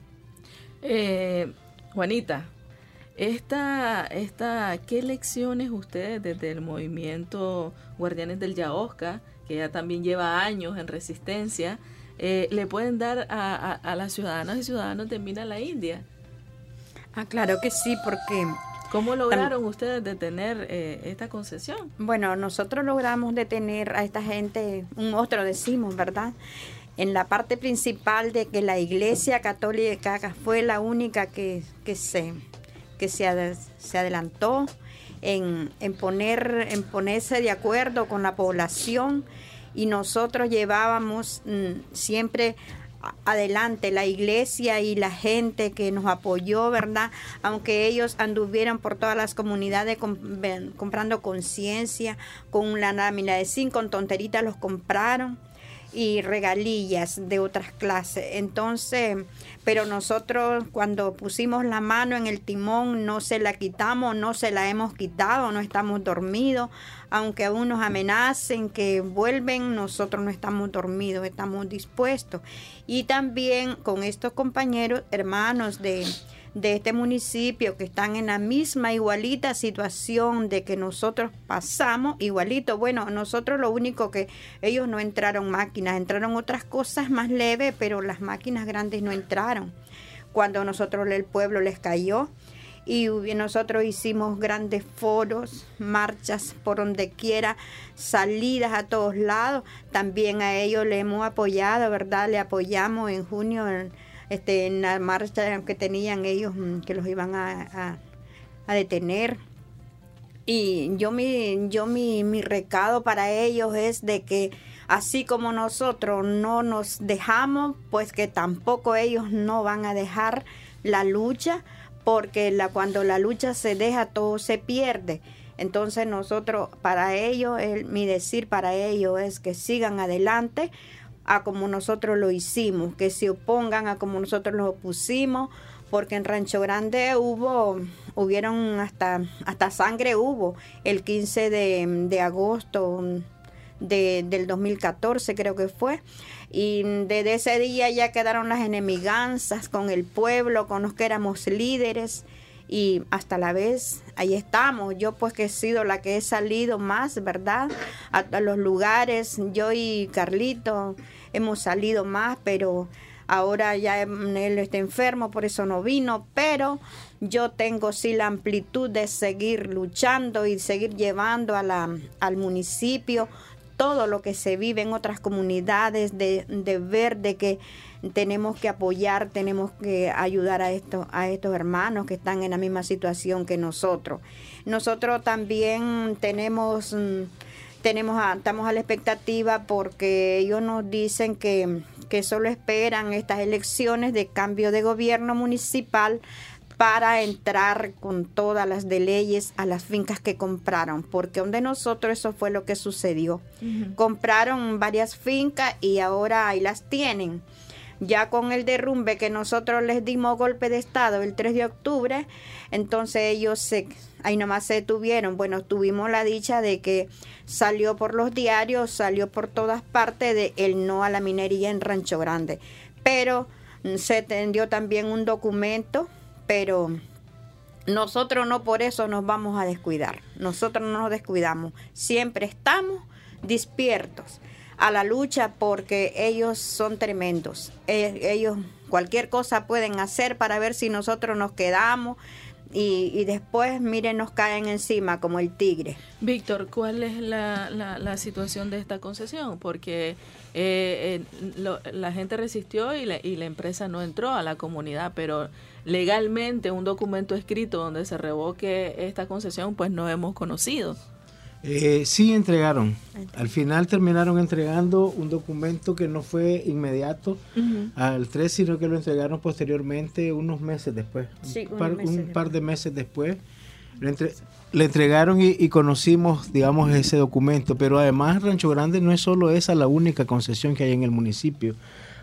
Eh, Juanita, Esta, esta, ¿qué lecciones ustedes desde el movimiento Guardianes del Yaosca, que ya también lleva años en resistencia, eh, le pueden dar a, a, a las ciudadanas y ciudadanos de Mina La India? Ah, claro que sí, porque ¿Cómo lograron ustedes detener eh, esta concesión? Bueno, nosotros logramos detener a esta gente, un monstruo decimos, ¿verdad? En la parte principal de que la Iglesia Católica fue la única que, que, se, que se, ad, se adelantó en, en, poner, en ponerse de acuerdo con la población, y nosotros llevábamos mmm, siempre adelante la iglesia y la gente que nos apoyó, ¿verdad? Aunque ellos anduvieron por todas las comunidades comp comprando conciencia, con una lámina de zinc, con tonteritas los compraron, y regalías de otras clases. Entonces, pero nosotros cuando pusimos la mano en el timón no se la quitamos, no se la hemos quitado, no estamos dormidos. Aunque aún nos amenacen que vuelven, nosotros no estamos dormidos, estamos dispuestos. Y también con estos compañeros, hermanos de, de este municipio que están en la misma igualita situación de que nosotros pasamos, igualito. Bueno, nosotros lo único que ellos no entraron máquinas, entraron otras cosas más leves, pero las máquinas grandes no entraron. Cuando nosotros, el pueblo les cayó, y nosotros hicimos grandes foros, marchas por donde quiera, salidas a todos lados. También a ellos le hemos apoyado, ¿verdad? Le apoyamos en junio en, este, en la marcha que tenían ellos, que los iban a, a, a detener. Y yo, mi, yo mi, mi recado para ellos es de que así como nosotros no nos dejamos, pues que tampoco ellos no van a dejar la lucha, porque la, cuando la lucha se deja, todo se pierde. Entonces nosotros, para ellos, el, mi decir para ellos es que sigan adelante a como nosotros lo hicimos, que se opongan a como nosotros los opusimos, porque en Rancho Grande hubo, hubieron hasta, hasta sangre hubo, el quince de, de agosto de, del dos mil catorce creo que fue. Y desde ese día ya quedaron las enemiganzas con el pueblo, con los que éramos líderes, y hasta la vez ahí estamos. Yo pues que he sido la que he salido más, ¿verdad? A, a los lugares, yo y Carlito hemos salido más, pero ahora ya él está enfermo, por eso no vino, pero yo tengo sí la amplitud de seguir luchando y seguir llevando a la, al municipio todo lo que se vive en otras comunidades, de, de ver de que tenemos que apoyar, tenemos que ayudar a estos, a estos hermanos que están en la misma situación que nosotros. Nosotros también tenemos, tenemos a, estamos a la expectativa porque ellos nos dicen que, que solo esperan estas elecciones de cambio de gobierno municipal para entrar con todas las de leyes a las fincas que compraron, porque donde nosotros eso fue lo que sucedió. Uh-huh. Compraron varias fincas y ahora ahí las tienen. Ya con el derrumbe que nosotros les dimos golpe de estado el tres de octubre, entonces ellos se, ahí nomás se detuvieron. Bueno, tuvimos la dicha de que salió por los diarios, salió por todas partes de el no a la minería en Rancho Grande, pero se tendió también un documento. Pero nosotros no por eso nos vamos a descuidar. Nosotros no nos descuidamos. Siempre estamos despiertos a la lucha porque ellos son tremendos. Ellos cualquier cosa pueden hacer para ver si nosotros nos quedamos y, y después, miren, nos caen encima como el tigre. Víctor, ¿cuál es la, la, la situación de esta concesión? Porque eh, eh, lo, la gente resistió y la, y la empresa no entró a la comunidad, pero legalmente un documento escrito donde se revoque esta concesión pues no hemos conocido. Eh, sí entregaron, al final terminaron entregando un documento que no fue inmediato uh-huh. al tres, sino que lo entregaron posteriormente unos meses después, sí, un, par, meses un par de meses después le, entre, le entregaron y, y conocimos, digamos, ese documento. Pero además Rancho Grande no es solo esa la única concesión que hay en el municipio.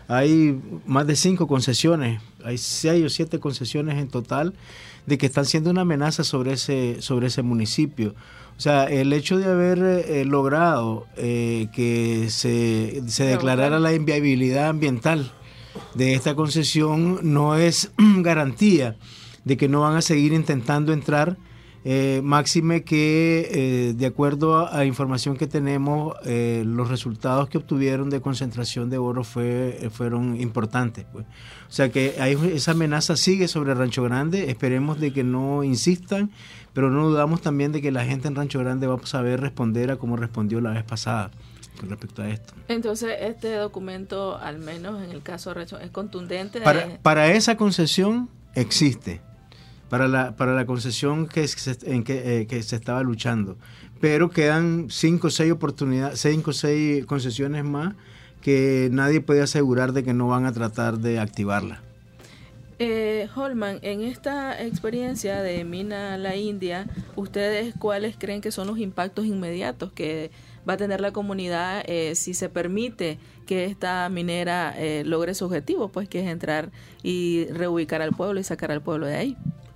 Hay más de cinco concesiones, hay seis o siete concesiones en total de que están siendo una amenaza sobre ese, sobre ese municipio. O sea, el hecho de haber eh, logrado eh, que se, se declarara la inviabilidad ambiental de esta concesión no es garantía de que no van a seguir intentando entrar Eh, máxime que, eh, de acuerdo a, a información que tenemos, eh, los resultados que obtuvieron de concentración de oro fue, fueron importantes. Pues. O sea que hay, esa amenaza sigue sobre Rancho Grande. Esperemos de que no insistan, pero no dudamos también de que la gente en Rancho Grande va a saber responder a como respondió la vez pasada con respecto a esto. Entonces, este documento, al menos en el caso de Rancho, es contundente. Para, de... para esa concesión existe. Para la, para la concesión que se, en que, eh, que se estaba luchando. Pero quedan cinco o seis oportunidades, cinco o seis concesiones más que nadie puede asegurar de que no van a tratar de activarla. Eh, Holman, en esta experiencia de Mina La India, ¿ustedes cuáles creen que son los impactos inmediatos que va a tener la comunidad eh, si se permite que esta minera eh, logre su objetivo, pues que es entrar y reubicar al pueblo y sacar al pueblo de ahí?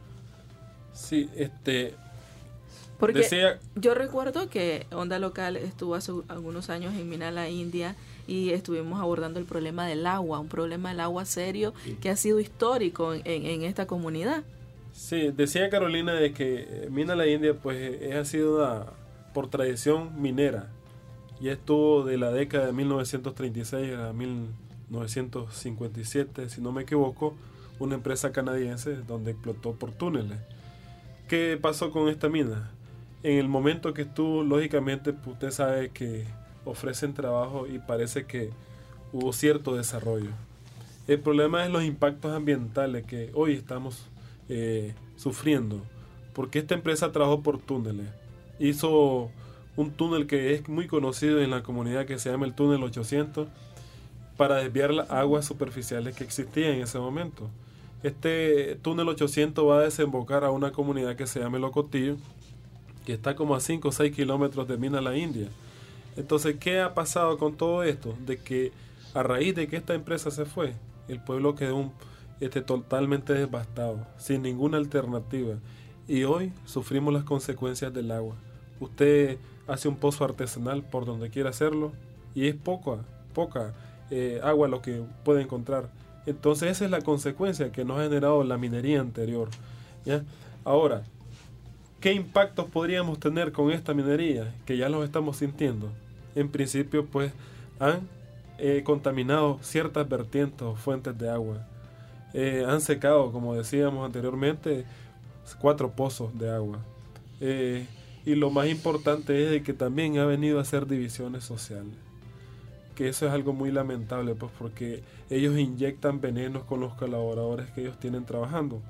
Sí, este... Porque decía... yo recuerdo que Onda Local estuvo hace algunos años en Mina La India y estuvimos abordando el problema del agua, un problema del agua serio que ha sido histórico en, en, en esta comunidad. Sí, decía Carolina de que Mina La India pues eh, ha sido una, por tradición minera y estuvo de la década de mil novecientos treinta y seis a mil novecientos cincuenta y siete, si no me equivoco, una empresa canadiense donde explotó por túneles. ¿Qué pasó con esta mina? En el momento que estuvo, lógicamente, pues usted sabe que ofrecen trabajo y parece que hubo cierto desarrollo. El problema es los impactos ambientales que hoy estamos eh, sufriendo, porque esta empresa trabajó por túneles. Hizo un túnel que es muy conocido en la comunidad que se llama el túnel ochocientos para desviar las aguas superficiales que existían en ese momento. Este túnel ochocientos va a desembocar a una comunidad que se llama El Ocotillo, que está como a cinco o seis kilómetros de Mina La India. Entonces, ¿qué ha pasado con todo esto? De que a raíz de que esta empresa se fue, el pueblo quedó un, este, totalmente devastado, sin ninguna alternativa. Y hoy sufrimos las consecuencias del agua. Usted hace un pozo artesanal por donde quiera hacerlo y es poca, poca eh, agua lo que puede encontrar. Entonces esa es la consecuencia que nos ha generado la minería anterior, ¿ya? Ahora, ¿qué impactos podríamos tener con esta minería? Que ya los estamos sintiendo. En principio, pues, han eh, contaminado ciertas vertientes o fuentes de agua. Eh, han secado, como decíamos anteriormente, cuatro pozos de agua. Eh, y lo más importante es de que también ha venido a hacer divisiones sociales. Que eso es algo muy lamentable, pues porque ellos inyectan venenos con los colaboradores que ellos tienen trabajando.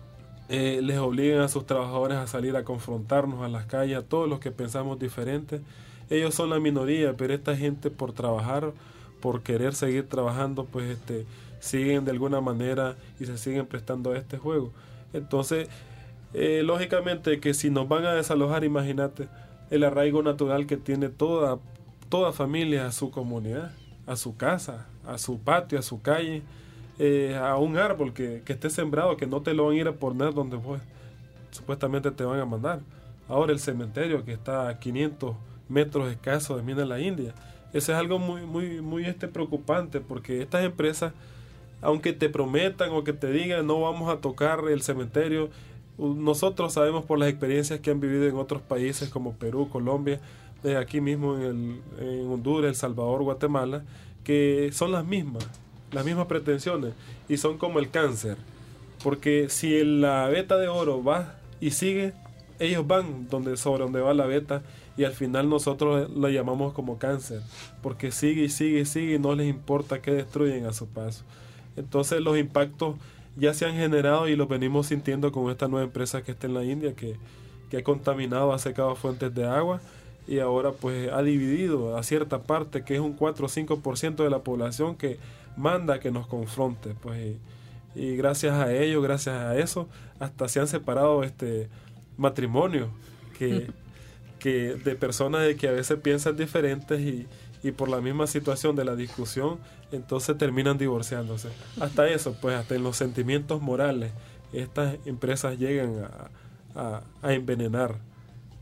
Eh, les obligan a sus trabajadores a salir a confrontarnos a las calles, a todos los que pensamos diferentes. Ellos son la minoría, pero esta gente por trabajar, por querer seguir trabajando, pues este siguen de alguna manera y se siguen prestando a este juego. Entonces, eh, lógicamente que si nos van a desalojar, imagínate el arraigo natural que tiene toda toda familia a su comunidad, a su casa, a su patio, a su calle, eh, a un árbol que, que esté sembrado, que no te lo van a ir a poner donde pues, supuestamente te van a mandar. Ahora el cementerio que está a quinientos metros escasos de Mina La India, eso es algo muy, muy, muy este, preocupante, porque estas empresas, aunque te prometan o que te digan no vamos a tocar el cementerio, nosotros sabemos por las experiencias que han vivido en otros países como Perú, Colombia, de aquí mismo en, el, en Honduras, El Salvador, Guatemala, que son las mismas, las mismas pretensiones y son como el cáncer, porque si la veta de oro va y sigue, ellos van donde, sobre donde va la veta y al final nosotros la llamamos como cáncer, porque sigue y sigue y sigue y no les importa que destruyen a su paso. Entonces los impactos ya se han generado y los venimos sintiendo con esta nueva empresa que está en la India, que, que ha contaminado, ha secado fuentes de agua y ahora pues ha dividido a cierta parte, que es un cuatro o cinco por ciento de la población que manda que nos confronte, pues y, y gracias a ello, gracias a eso, hasta se han separado este matrimonios que, que de personas de que a veces piensan diferentes y, y por la misma situación de la discusión, entonces terminan divorciándose. Hasta eso, pues hasta en los sentimientos morales, estas empresas llegan a, a, a envenenar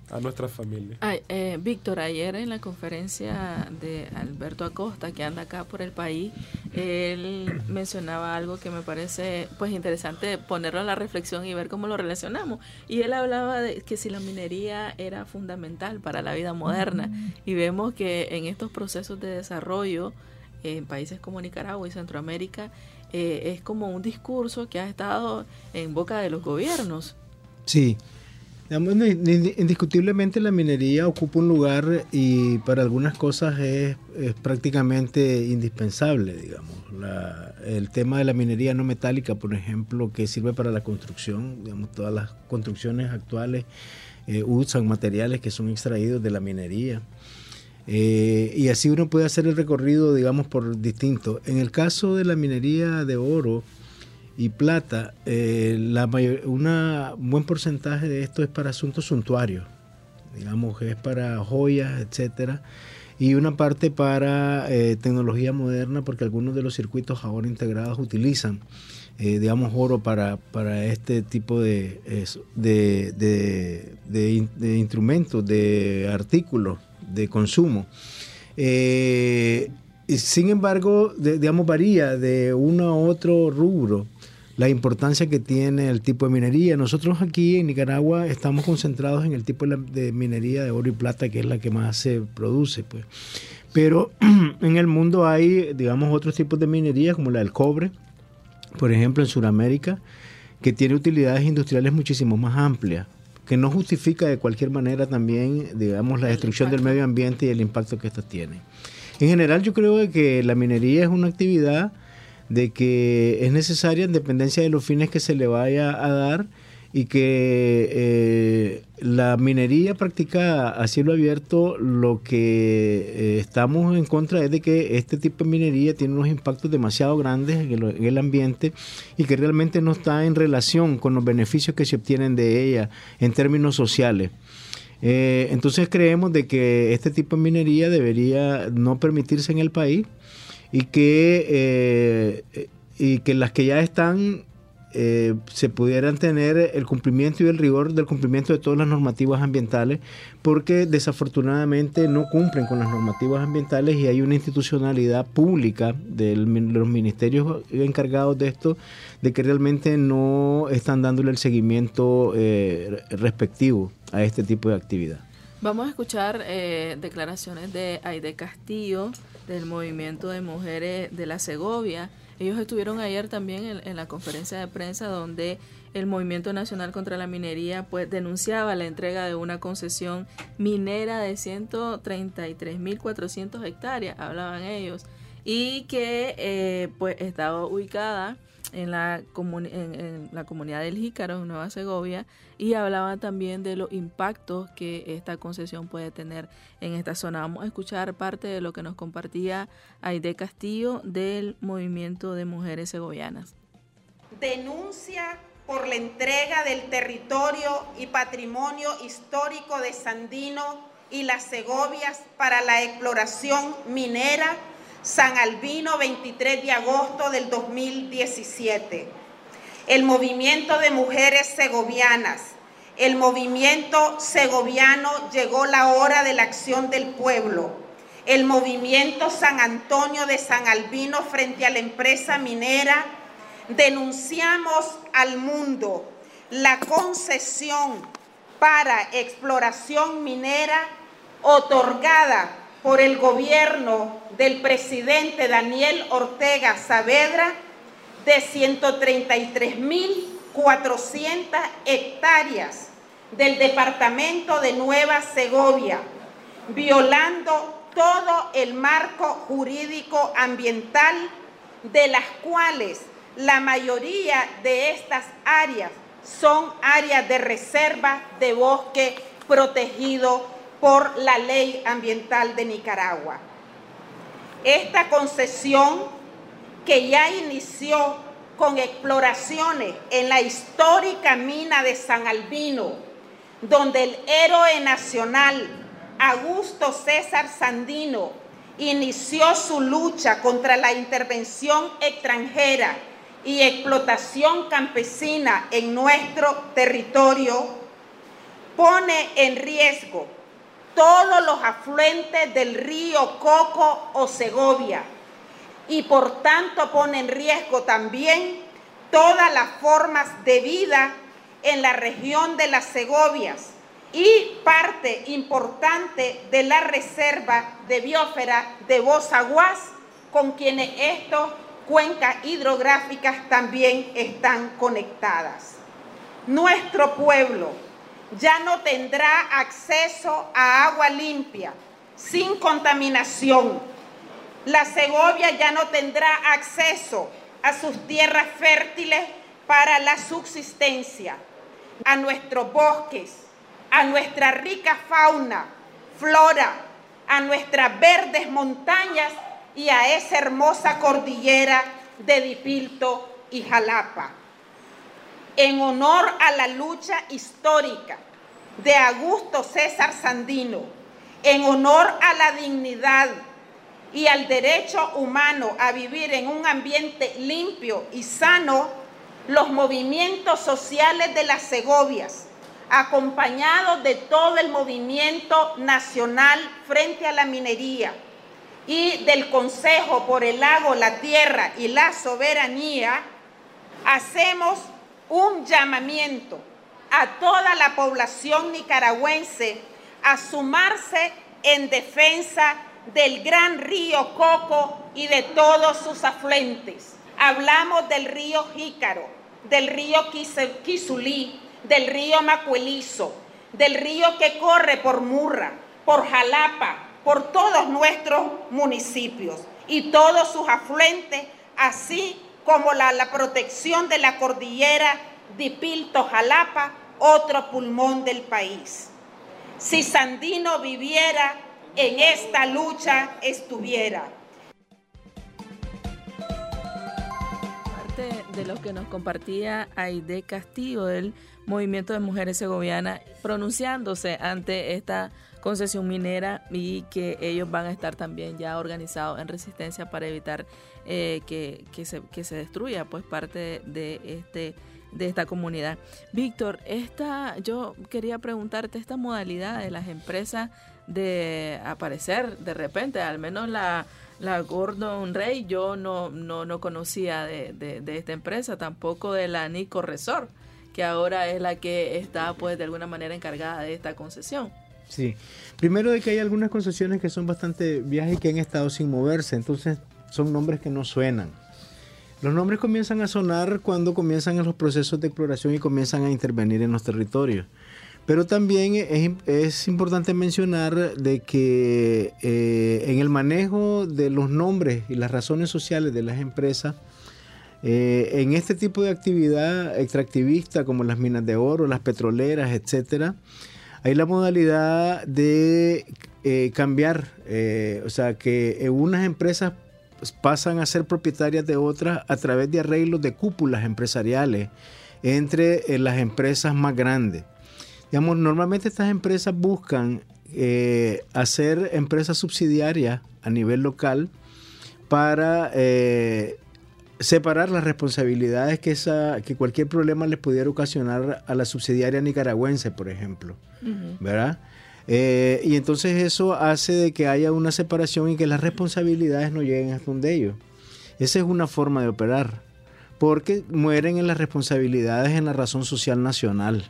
a nuestra familia. Ay, eh, Víctor, ayer en la conferencia de Alberto Acosta, que anda acá por el país, él mencionaba algo que me parece pues interesante ponerlo a la reflexión y ver cómo lo relacionamos. Y él hablaba de que si la minería era fundamental para la vida moderna, y vemos que en estos procesos de desarrollo en países como Nicaragua y Centroamérica eh, es como un discurso que ha estado en boca de los gobiernos. Sí. Indiscutiblemente la minería ocupa un lugar y para algunas cosas es, es prácticamente indispensable, digamos. La, el tema de la minería no metálica, por ejemplo, que sirve para la construcción, digamos, todas las construcciones actuales eh, usan materiales que son extraídos de la minería. Eh, y así uno puede hacer el recorrido, digamos, por distinto. En el caso de la minería de oro y plata, eh, la mayor, una, un buen porcentaje de esto es para asuntos suntuarios, digamos que es para joyas, etcétera, y una parte para eh, tecnología moderna, porque algunos de los circuitos ahora integrados utilizan, eh, digamos, oro para, para este tipo de, de, de, de, de instrumentos, de artículos de consumo. Eh, sin embargo, de, digamos, varía de uno a otro rubro la importancia que tiene el tipo de minería. Nosotros aquí en Nicaragua estamos concentrados en el tipo de, la, de minería de oro y plata, que es la que más se produce, pues. Pero en el mundo hay, digamos, otros tipos de minería, como la del cobre, por ejemplo, en Sudamérica, que tiene utilidades industriales muchísimo más amplias, que no justifica de cualquier manera también, digamos, la destrucción del medio ambiente y el impacto que esta tiene. En general, yo creo que la minería es una actividad de que es necesaria en dependencia de los fines que se le vaya a dar, y que eh, la minería practicada a cielo abierto, lo que eh, estamos en contra es de que este tipo de minería tiene unos impactos demasiado grandes en el, en el ambiente, y que realmente no está en relación con los beneficios que se obtienen de ella en términos sociales. Eh, entonces creemos de que este tipo de minería debería no permitirse en el país, y que, eh, y que las que ya están eh, se pudieran tener el cumplimiento y el rigor del cumplimiento de todas las normativas ambientales, porque desafortunadamente no cumplen con las normativas ambientales, y hay una institucionalidad pública de los ministerios encargados de esto, de que realmente no están dándole el seguimiento eh, respectivo a este tipo de actividad. Vamos a escuchar eh, declaraciones de Aide Castillo, del Movimiento de Mujeres de la Segovia. Ellos estuvieron ayer también en, en la conferencia de prensa, donde el Movimiento Nacional contra la Minería pues denunciaba la entrega de una concesión minera de ciento treinta y tres mil cuatrocientas hectáreas, hablaban ellos, y que eh, pues estaba ubicada en la, comuni- en, en la comunidad del Jícaro, en Nueva Segovia, y hablaba también de los impactos que esta concesión puede tener en esta zona. Vamos a escuchar parte de lo que nos compartía Aide Castillo del Movimiento de Mujeres Segovianas. Denuncia por la entrega del territorio y patrimonio histórico de Sandino y las Segovias para la exploración minera, San Albino, veintitrés de agosto del dos mil diecisiete. El Movimiento de Mujeres Segovianas, el Movimiento Segoviano Llegó la Hora de la Acción del Pueblo, el Movimiento San Antonio de San Albino frente a la empresa minera, denunciamos al mundo la concesión para exploración minera otorgada por el gobierno del presidente Daniel Ortega Saavedra de ciento treinta y tres mil cuatrocientas hectáreas del departamento de Nueva Segovia, violando todo el marco jurídico ambiental, de las cuales la mayoría de estas áreas son áreas de reserva de bosque protegido por la Ley Ambiental de Nicaragua. Esta concesión, que ya inició con exploraciones en la histórica mina de San Albino, donde el héroe nacional Augusto César Sandino inició su lucha contra la intervención extranjera y explotación campesina en nuestro territorio, pone en riesgo todos los afluentes del río Coco o Segovia y por tanto pone en riesgo también todas las formas de vida en la región de las Segovias y parte importante de la reserva de biosfera de Bozaguas, con quienes estas cuencas hidrográficas también están conectadas. Nuestro pueblo ya no tendrá acceso a agua limpia, sin contaminación. La Segovia ya no tendrá acceso a sus tierras fértiles para la subsistencia, a nuestros bosques, a nuestra rica fauna, flora, a nuestras verdes montañas y a esa hermosa cordillera de Dipilto y Jalapa. En honor a la lucha histórica de Augusto César Sandino, en honor a la dignidad y al derecho humano a vivir en un ambiente limpio y sano, los movimientos sociales de las Segovias, acompañados de todo el movimiento nacional frente a la minería y del Consejo por el Lago, la Tierra y la Soberanía, hacemos un llamamiento a toda la población nicaragüense a sumarse en defensa del gran río Coco y de todos sus afluentes. Hablamos del río Jícaro, del río Quisulí, del río Macuelizo, del río que corre por Murra, por Jalapa, por todos nuestros municipios y todos sus afluentes, así como la, la protección de la cordillera Dipilto-Jalapa, otro pulmón del país. Si Sandino viviera, en esta lucha estuviera. Parte de lo que nos compartía Aide Castillo del Movimiento de Mujeres Segovianas, pronunciándose ante esta concesión minera y que ellos van a estar también ya organizados en resistencia para evitar eh, que, que, se, que se destruya pues parte de este de esta comunidad. Víctor, esta, yo quería preguntarte, esta modalidad de las empresas de aparecer de repente, al menos la, la Gordon Rey, yo no, no, no conocía de, de, de esta empresa, tampoco de la Nico Resort, que ahora es la que está pues de alguna manera encargada de esta concesión. Sí, primero de que hay algunas concesiones que son bastante viejas y que han estado sin moverse, entonces son nombres que no suenan. Los nombres comienzan a sonar cuando comienzan los procesos de exploración y comienzan a intervenir en los territorios. Pero también es, es importante mencionar de que eh, en el manejo de los nombres y las razones sociales de las empresas, eh, en este tipo de actividad extractivista como las minas de oro, las petroleras, etcétera, hay la modalidad de eh, cambiar, eh, o sea que unas empresas pasan a ser propietarias de otras a través de arreglos de cúpulas empresariales entre eh, las empresas más grandes. Digamos, normalmente estas empresas buscan eh, hacer empresas subsidiarias a nivel local para eh, separar las responsabilidades que, esa, que cualquier problema les pudiera ocasionar a la subsidiaria nicaragüense, por ejemplo, uh-huh. ¿verdad? Eh, y entonces eso hace de que haya una separación y que las responsabilidades no lleguen hasta donde ellos. Esa es una forma de operar, porque mueren en las responsabilidades en la razón social nacional,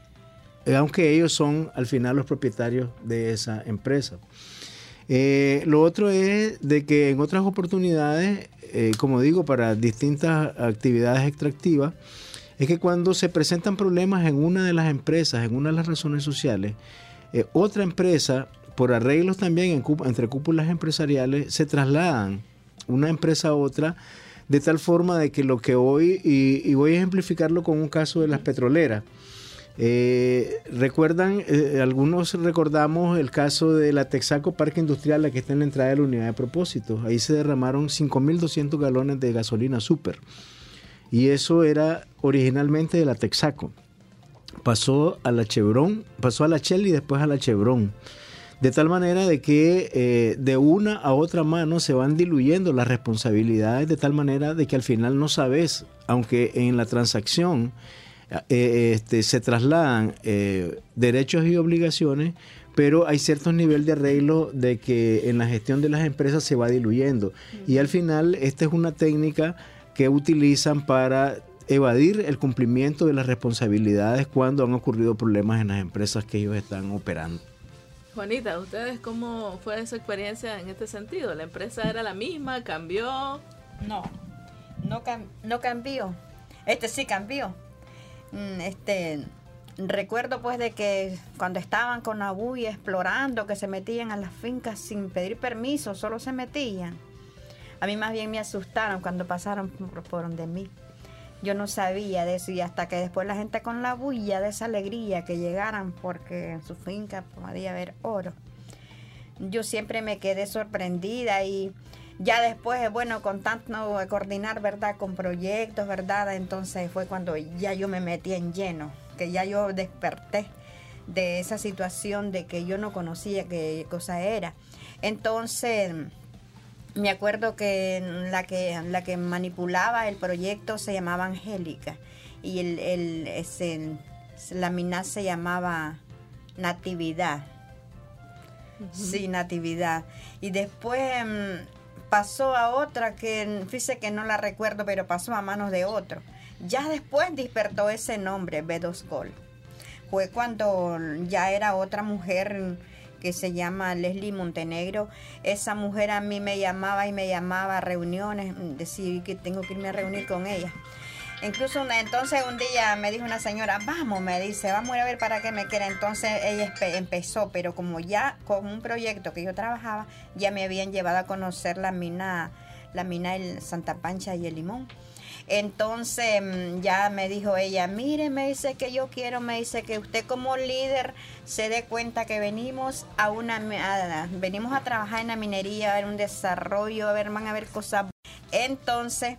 aunque ellos son al final los propietarios de esa empresa. Eh, lo otro es de que en otras oportunidades, eh, como digo, para distintas actividades extractivas, es que cuando se presentan problemas en una de las empresas, en una de las razones sociales, Eh, otra empresa, por arreglos también en, entre cúpulas empresariales, se trasladan una empresa a otra de tal forma de que lo que hoy, y, y voy a ejemplificarlo con un caso de las petroleras, eh, recuerdan, eh, algunos recordamos el caso de la Texaco Parque Industrial, la que está en la entrada de la unidad de propósitos. Ahí se derramaron cinco mil doscientos galones de gasolina súper, y eso era originalmente de la Texaco. Pasó a la Chevron, pasó a la Shell y después a la Chevron. De tal manera de que eh, de una a otra mano se van diluyendo las responsabilidades, de tal manera de que al final no sabes, aunque en la transacción eh, este, se trasladan eh, derechos y obligaciones, pero hay ciertos niveles de arreglo de que en la gestión de las empresas se va diluyendo. Y al final esta es una técnica que utilizan para evadir el cumplimiento de las responsabilidades cuando han ocurrido problemas en las empresas que ellos están operando. Juanita, ¿ustedes cómo fue su experiencia en este sentido? ¿La empresa era la misma? ¿Cambió? No, no, cam- no cambió. Este sí cambió. Este... Recuerdo pues de que cuando estaban con la bulla explorando, que se metían a las fincas sin pedir permiso, solo se metían. A mí más bien me asustaron cuando pasaron por, por donde mí. Yo no sabía de eso y hasta que después la gente con la bulla de esa alegría que llegaran porque en su finca podía haber oro. Yo siempre me quedé sorprendida y ya después, bueno, con tanto coordinar, ¿verdad? Con proyectos, ¿verdad? Entonces fue cuando ya yo me metí en lleno, que ya yo desperté de esa situación de que yo no conocía qué cosa era. Entonces, me acuerdo que la que la que manipulaba el proyecto se llamaba Angélica y el, el, ese, la mina se llamaba Natividad. Uh-huh. Sí, Natividad. Y después pasó a otra que, fíjese que no la recuerdo, pero pasó a manos de otro. Ya después despertó ese nombre, Bedoscol. Fue cuando ya era otra mujer que se llama Leslie Montenegro. Esa mujer a mí me llamaba y me llamaba a reuniones, decía que tengo que irme a reunir con ella. Incluso una, entonces un día me dijo una señora, vamos, me dice, vamos a ir a ver para qué me quiere. Entonces ella empezó, pero como ya con un proyecto que yo trabajaba, ya me habían llevado a conocer la mina, la mina el Santa Pancha y el Limón. Entonces ya me dijo ella, mire, me dice que yo quiero, me dice que usted como líder se dé cuenta que venimos a una a, venimos a trabajar en la minería, a ver un desarrollo, a ver, van a ver cosas. Entonces,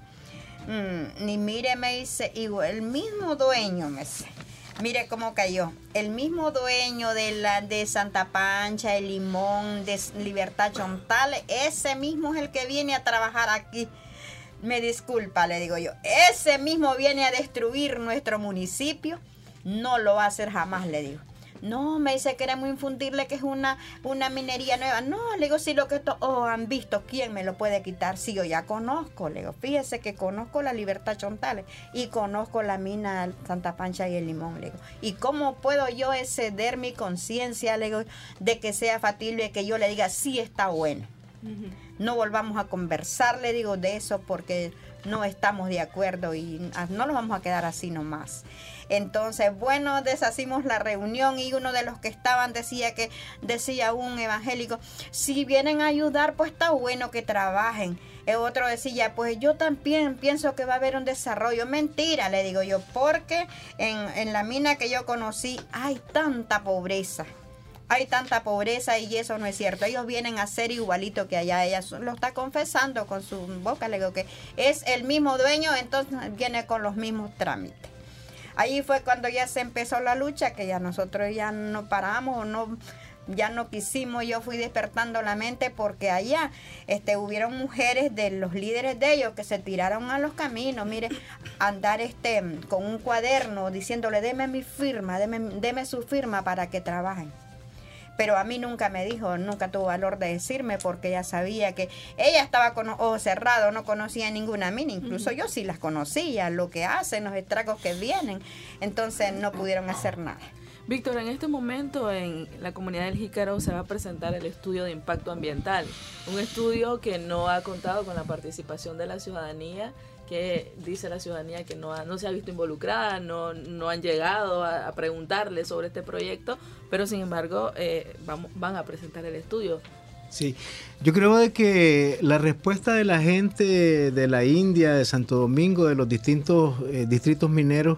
mmm, ni mire, me dice, y el mismo dueño, me dice, mire cómo cayó, el mismo dueño de la de Santa Pancha, el Limón, de Libertad Chontal, ese mismo es el que viene a trabajar aquí. Me disculpa, le digo yo, ese mismo viene a destruir nuestro municipio, no lo va a hacer jamás, le digo. No, me dice, queremos infundirle que es una, una minería nueva. No, le digo, si lo que todos oh, han visto, ¿quién me lo puede quitar? Si yo ya conozco, le digo, fíjese que conozco la Libertad Chontales y conozco la mina Santa Pancha y el Limón, le digo. ¿Y cómo puedo yo exceder mi conciencia, le digo, de que sea factible que yo le diga, sí está bueno? Uh-huh. No volvamos a conversar, le digo, de eso porque no estamos de acuerdo y no nos vamos a quedar así nomás. Entonces, bueno, deshacimos la reunión y uno de los que estaban decía que, decía un evangélico, si vienen a ayudar, pues está bueno que trabajen. El otro decía, pues yo también pienso que va a haber un desarrollo. Mentira, le digo yo, porque en, en la mina que yo conocí hay tanta pobreza. Hay tanta pobreza y eso no es cierto. Ellos vienen a ser igualito que allá. Ella lo está confesando con su boca. Le digo que es el mismo dueño, entonces viene con los mismos trámites. Ahí fue cuando ya se empezó la lucha, que ya nosotros ya no paramos, no, ya no quisimos. Yo fui despertando la mente porque allá este, hubieron mujeres de los líderes de ellos que se tiraron a los caminos. Mire, andar este, con un cuaderno diciéndole, deme mi firma, deme, deme su firma para que trabajen. Pero a mí nunca me dijo, nunca tuvo valor de decirme porque ella sabía que ella estaba con ojos cerrados, no conocía ninguna mina, incluso uh-huh. yo sí las conocía, lo que hacen, los estragos que vienen, entonces no pudieron hacer nada. Víctor, en este momento en la comunidad del Jícaro se va a presentar el estudio de impacto ambiental, un estudio que no ha contado con la participación de la ciudadanía, que dice la ciudadanía que no, ha, no se ha visto involucrada, no, no han llegado a, a preguntarle sobre este proyecto, pero sin embargo eh, vamos, van a presentar el estudio. Sí, yo creo de que la respuesta de la gente de la India, de Santo Domingo, de los distintos eh, distritos mineros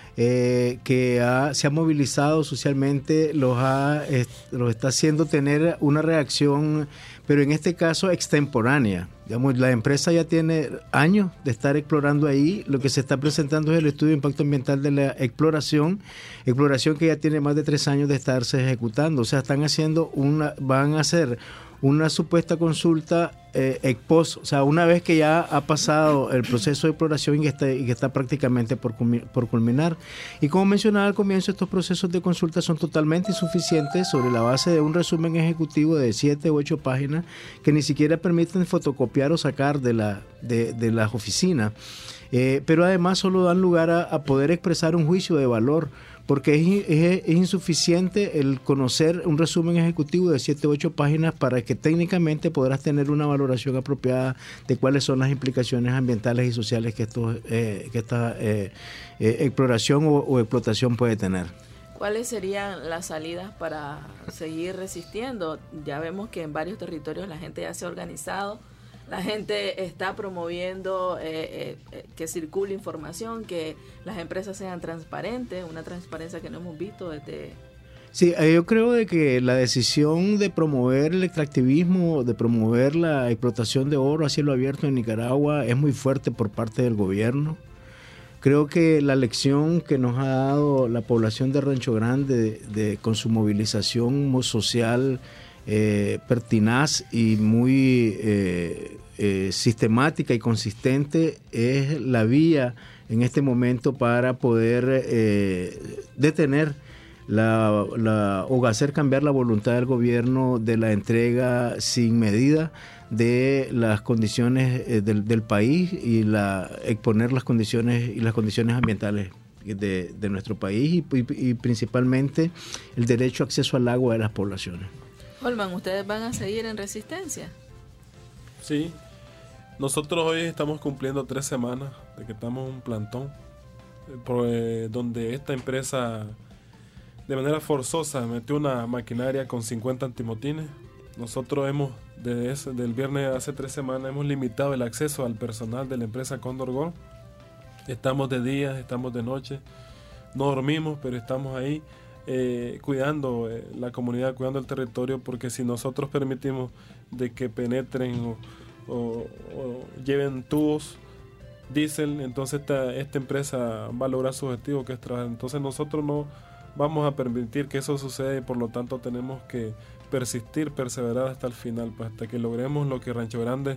eh, que ha, se ha movilizado socialmente, los, ha, eh, los está haciendo tener una reacción, pero en este caso extemporánea. Digamos, la empresa ya tiene años de estar explorando ahí. Lo que se está presentando es el estudio de impacto ambiental de la exploración, exploración que ya tiene más de tres años de estarse ejecutando. O sea, están haciendo una, van a hacer una supuesta consulta eh, ex post, o sea, una vez que ya ha pasado el proceso de exploración y que está, y que está prácticamente por, por culminar. Y como mencionaba al comienzo, estos procesos de consulta son totalmente insuficientes sobre la base de un resumen ejecutivo de siete u ocho páginas que ni siquiera permiten fotocopiar o sacar de, la, de, de las oficinas. Eh, pero además solo dan lugar a, a poder expresar un juicio de valor, porque es, es, es insuficiente el conocer un resumen ejecutivo de siete u ocho páginas para que técnicamente podrás tener una valoración apropiada de cuáles son las implicaciones ambientales y sociales que, esto, eh, que esta eh, eh, exploración o, o explotación puede tener. ¿Cuáles serían las salidas para seguir resistiendo? Ya vemos que en varios territorios la gente ya se ha organizado. La gente está promoviendo eh, eh, que circule información, que las empresas sean transparentes, una transparencia que no hemos visto desde... Sí, yo creo de que la decisión de promover el extractivismo, de promover la explotación de oro a cielo abierto en Nicaragua es muy fuerte por parte del gobierno. Creo que la lección que nos ha dado la población de Rancho Grande de, de, con su movilización social eh, pertinaz y muy eh, eh, sistemática y consistente es la vía en este momento para poder eh, detener la, la, o hacer cambiar la voluntad del gobierno de la entrega sin medida de las condiciones eh, del, del país y la exponer las condiciones y las condiciones ambientales de, de nuestro país y, y, y principalmente el derecho a acceso al agua de las poblaciones. Holman, ¿ustedes van a seguir en resistencia? Sí, nosotros hoy estamos cumpliendo tres semanas de que estamos en un plantón eh, por, eh, donde esta empresa de manera forzosa metió una maquinaria con cincuenta antimotines. Nosotros hemos, desde ese, del viernes hace tres semanas, hemos limitado el acceso al personal de la empresa Cóndor Gold. Estamos de día, estamos de noche, no dormimos, pero estamos ahí eh, cuidando eh, la comunidad, cuidando el territorio, porque si nosotros permitimos de que penetren o, o, o lleven tubos diésel, entonces esta, esta empresa va a lograr su objetivo, que es trabajar. Entonces nosotros no vamos a permitir que eso suceda y por lo tanto tenemos que persistir, perseverar hasta el final, pues hasta que logremos lo que Rancho Grande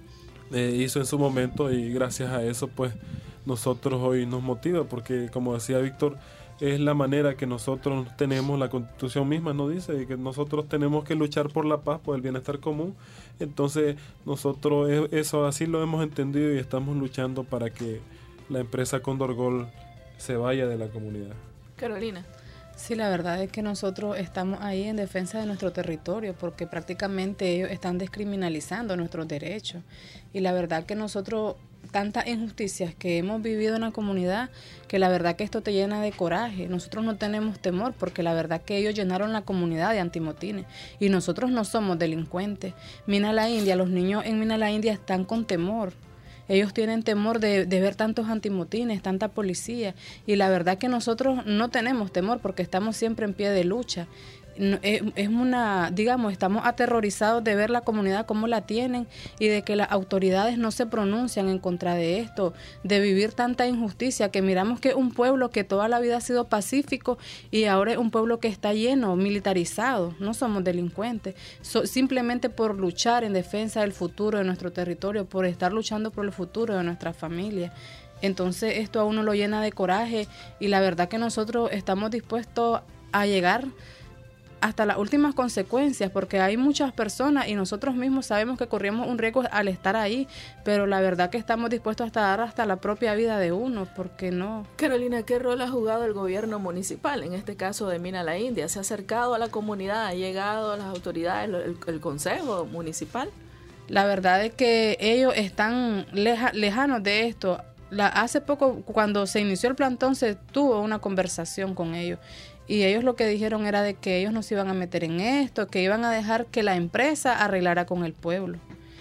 eh, hizo en su momento, y gracias a eso pues nosotros hoy nos motiva, porque como decía Víctor, es la manera que nosotros tenemos, la Constitución misma nos dice que nosotros tenemos que luchar por la paz, por el bienestar común. Entonces nosotros eso así lo hemos entendido y estamos luchando para que la empresa Cóndor Gold se vaya de la comunidad. Carolina. Sí, la verdad es que nosotros estamos ahí en defensa de nuestro territorio porque prácticamente ellos están descriminalizando nuestros derechos. Y la verdad que nosotros, tantas injusticias que hemos vivido en la comunidad, que la verdad que esto te llena de coraje. Nosotros no tenemos temor porque la verdad que ellos llenaron la comunidad de antimotines y nosotros no somos delincuentes. Mina la India, los niños en Mina la India están con temor. Ellos tienen temor de, de ver tantos antimotines, tanta policía, y la verdad que nosotros no tenemos temor porque estamos siempre en pie de lucha. Es, es una, digamos, estamos aterrorizados de ver la comunidad como la tienen y de que las autoridades no se pronuncian en contra de esto, de vivir tanta injusticia, que miramos que un pueblo que toda la vida ha sido pacífico y ahora es un pueblo que está lleno, militarizado. No somos delincuentes, so, simplemente por luchar en defensa del futuro de nuestro territorio, por estar luchando por el futuro de nuestra familia. Entonces esto a uno lo llena de coraje y la verdad que nosotros estamos dispuestos a llegar hasta las últimas consecuencias, porque hay muchas personas y nosotros mismos sabemos que corrimos un riesgo al estar ahí, pero la verdad que estamos dispuestos hasta dar hasta la propia vida de uno, porque no. Carolina, ¿qué rol ha jugado el gobierno municipal, en este caso de Mina la India? ¿Se ha acercado a la comunidad, ha llegado a las autoridades, el, el consejo municipal? La verdad es que ellos están leja, lejanos de esto. La, hace poco, cuando se inició el plantón, se tuvo una conversación con ellos. Y ellos lo que dijeron era de que ellos no se iban a meter en esto, que iban a dejar que la empresa arreglara con el pueblo.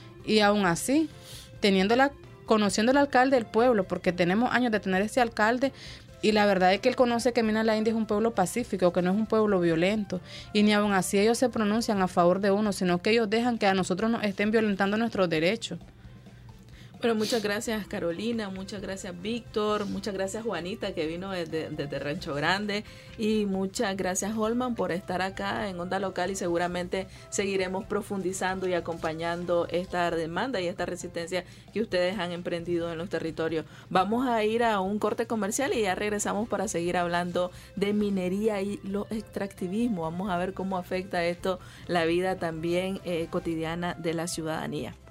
Y aún así, teniéndola, conociendo al alcalde del pueblo, porque tenemos años de tener ese alcalde, y la verdad es que él conoce que Mina la India es un pueblo pacífico, que no es un pueblo violento. Y ni aún así ellos se pronuncian a favor de uno, sino que ellos dejan que a nosotros nos estén violentando nuestros derechos. Bueno, muchas gracias Carolina, muchas gracias Víctor, muchas gracias Juanita que vino desde, desde Rancho Grande y muchas gracias Holman por estar acá en Onda Local y seguramente seguiremos profundizando y acompañando esta demanda y esta resistencia que ustedes han emprendido en los territorios. Vamos a ir a un corte comercial y ya regresamos para seguir hablando de minería y los extractivismo. Vamos a ver cómo afecta esto la vida también eh, cotidiana de la ciudadanía.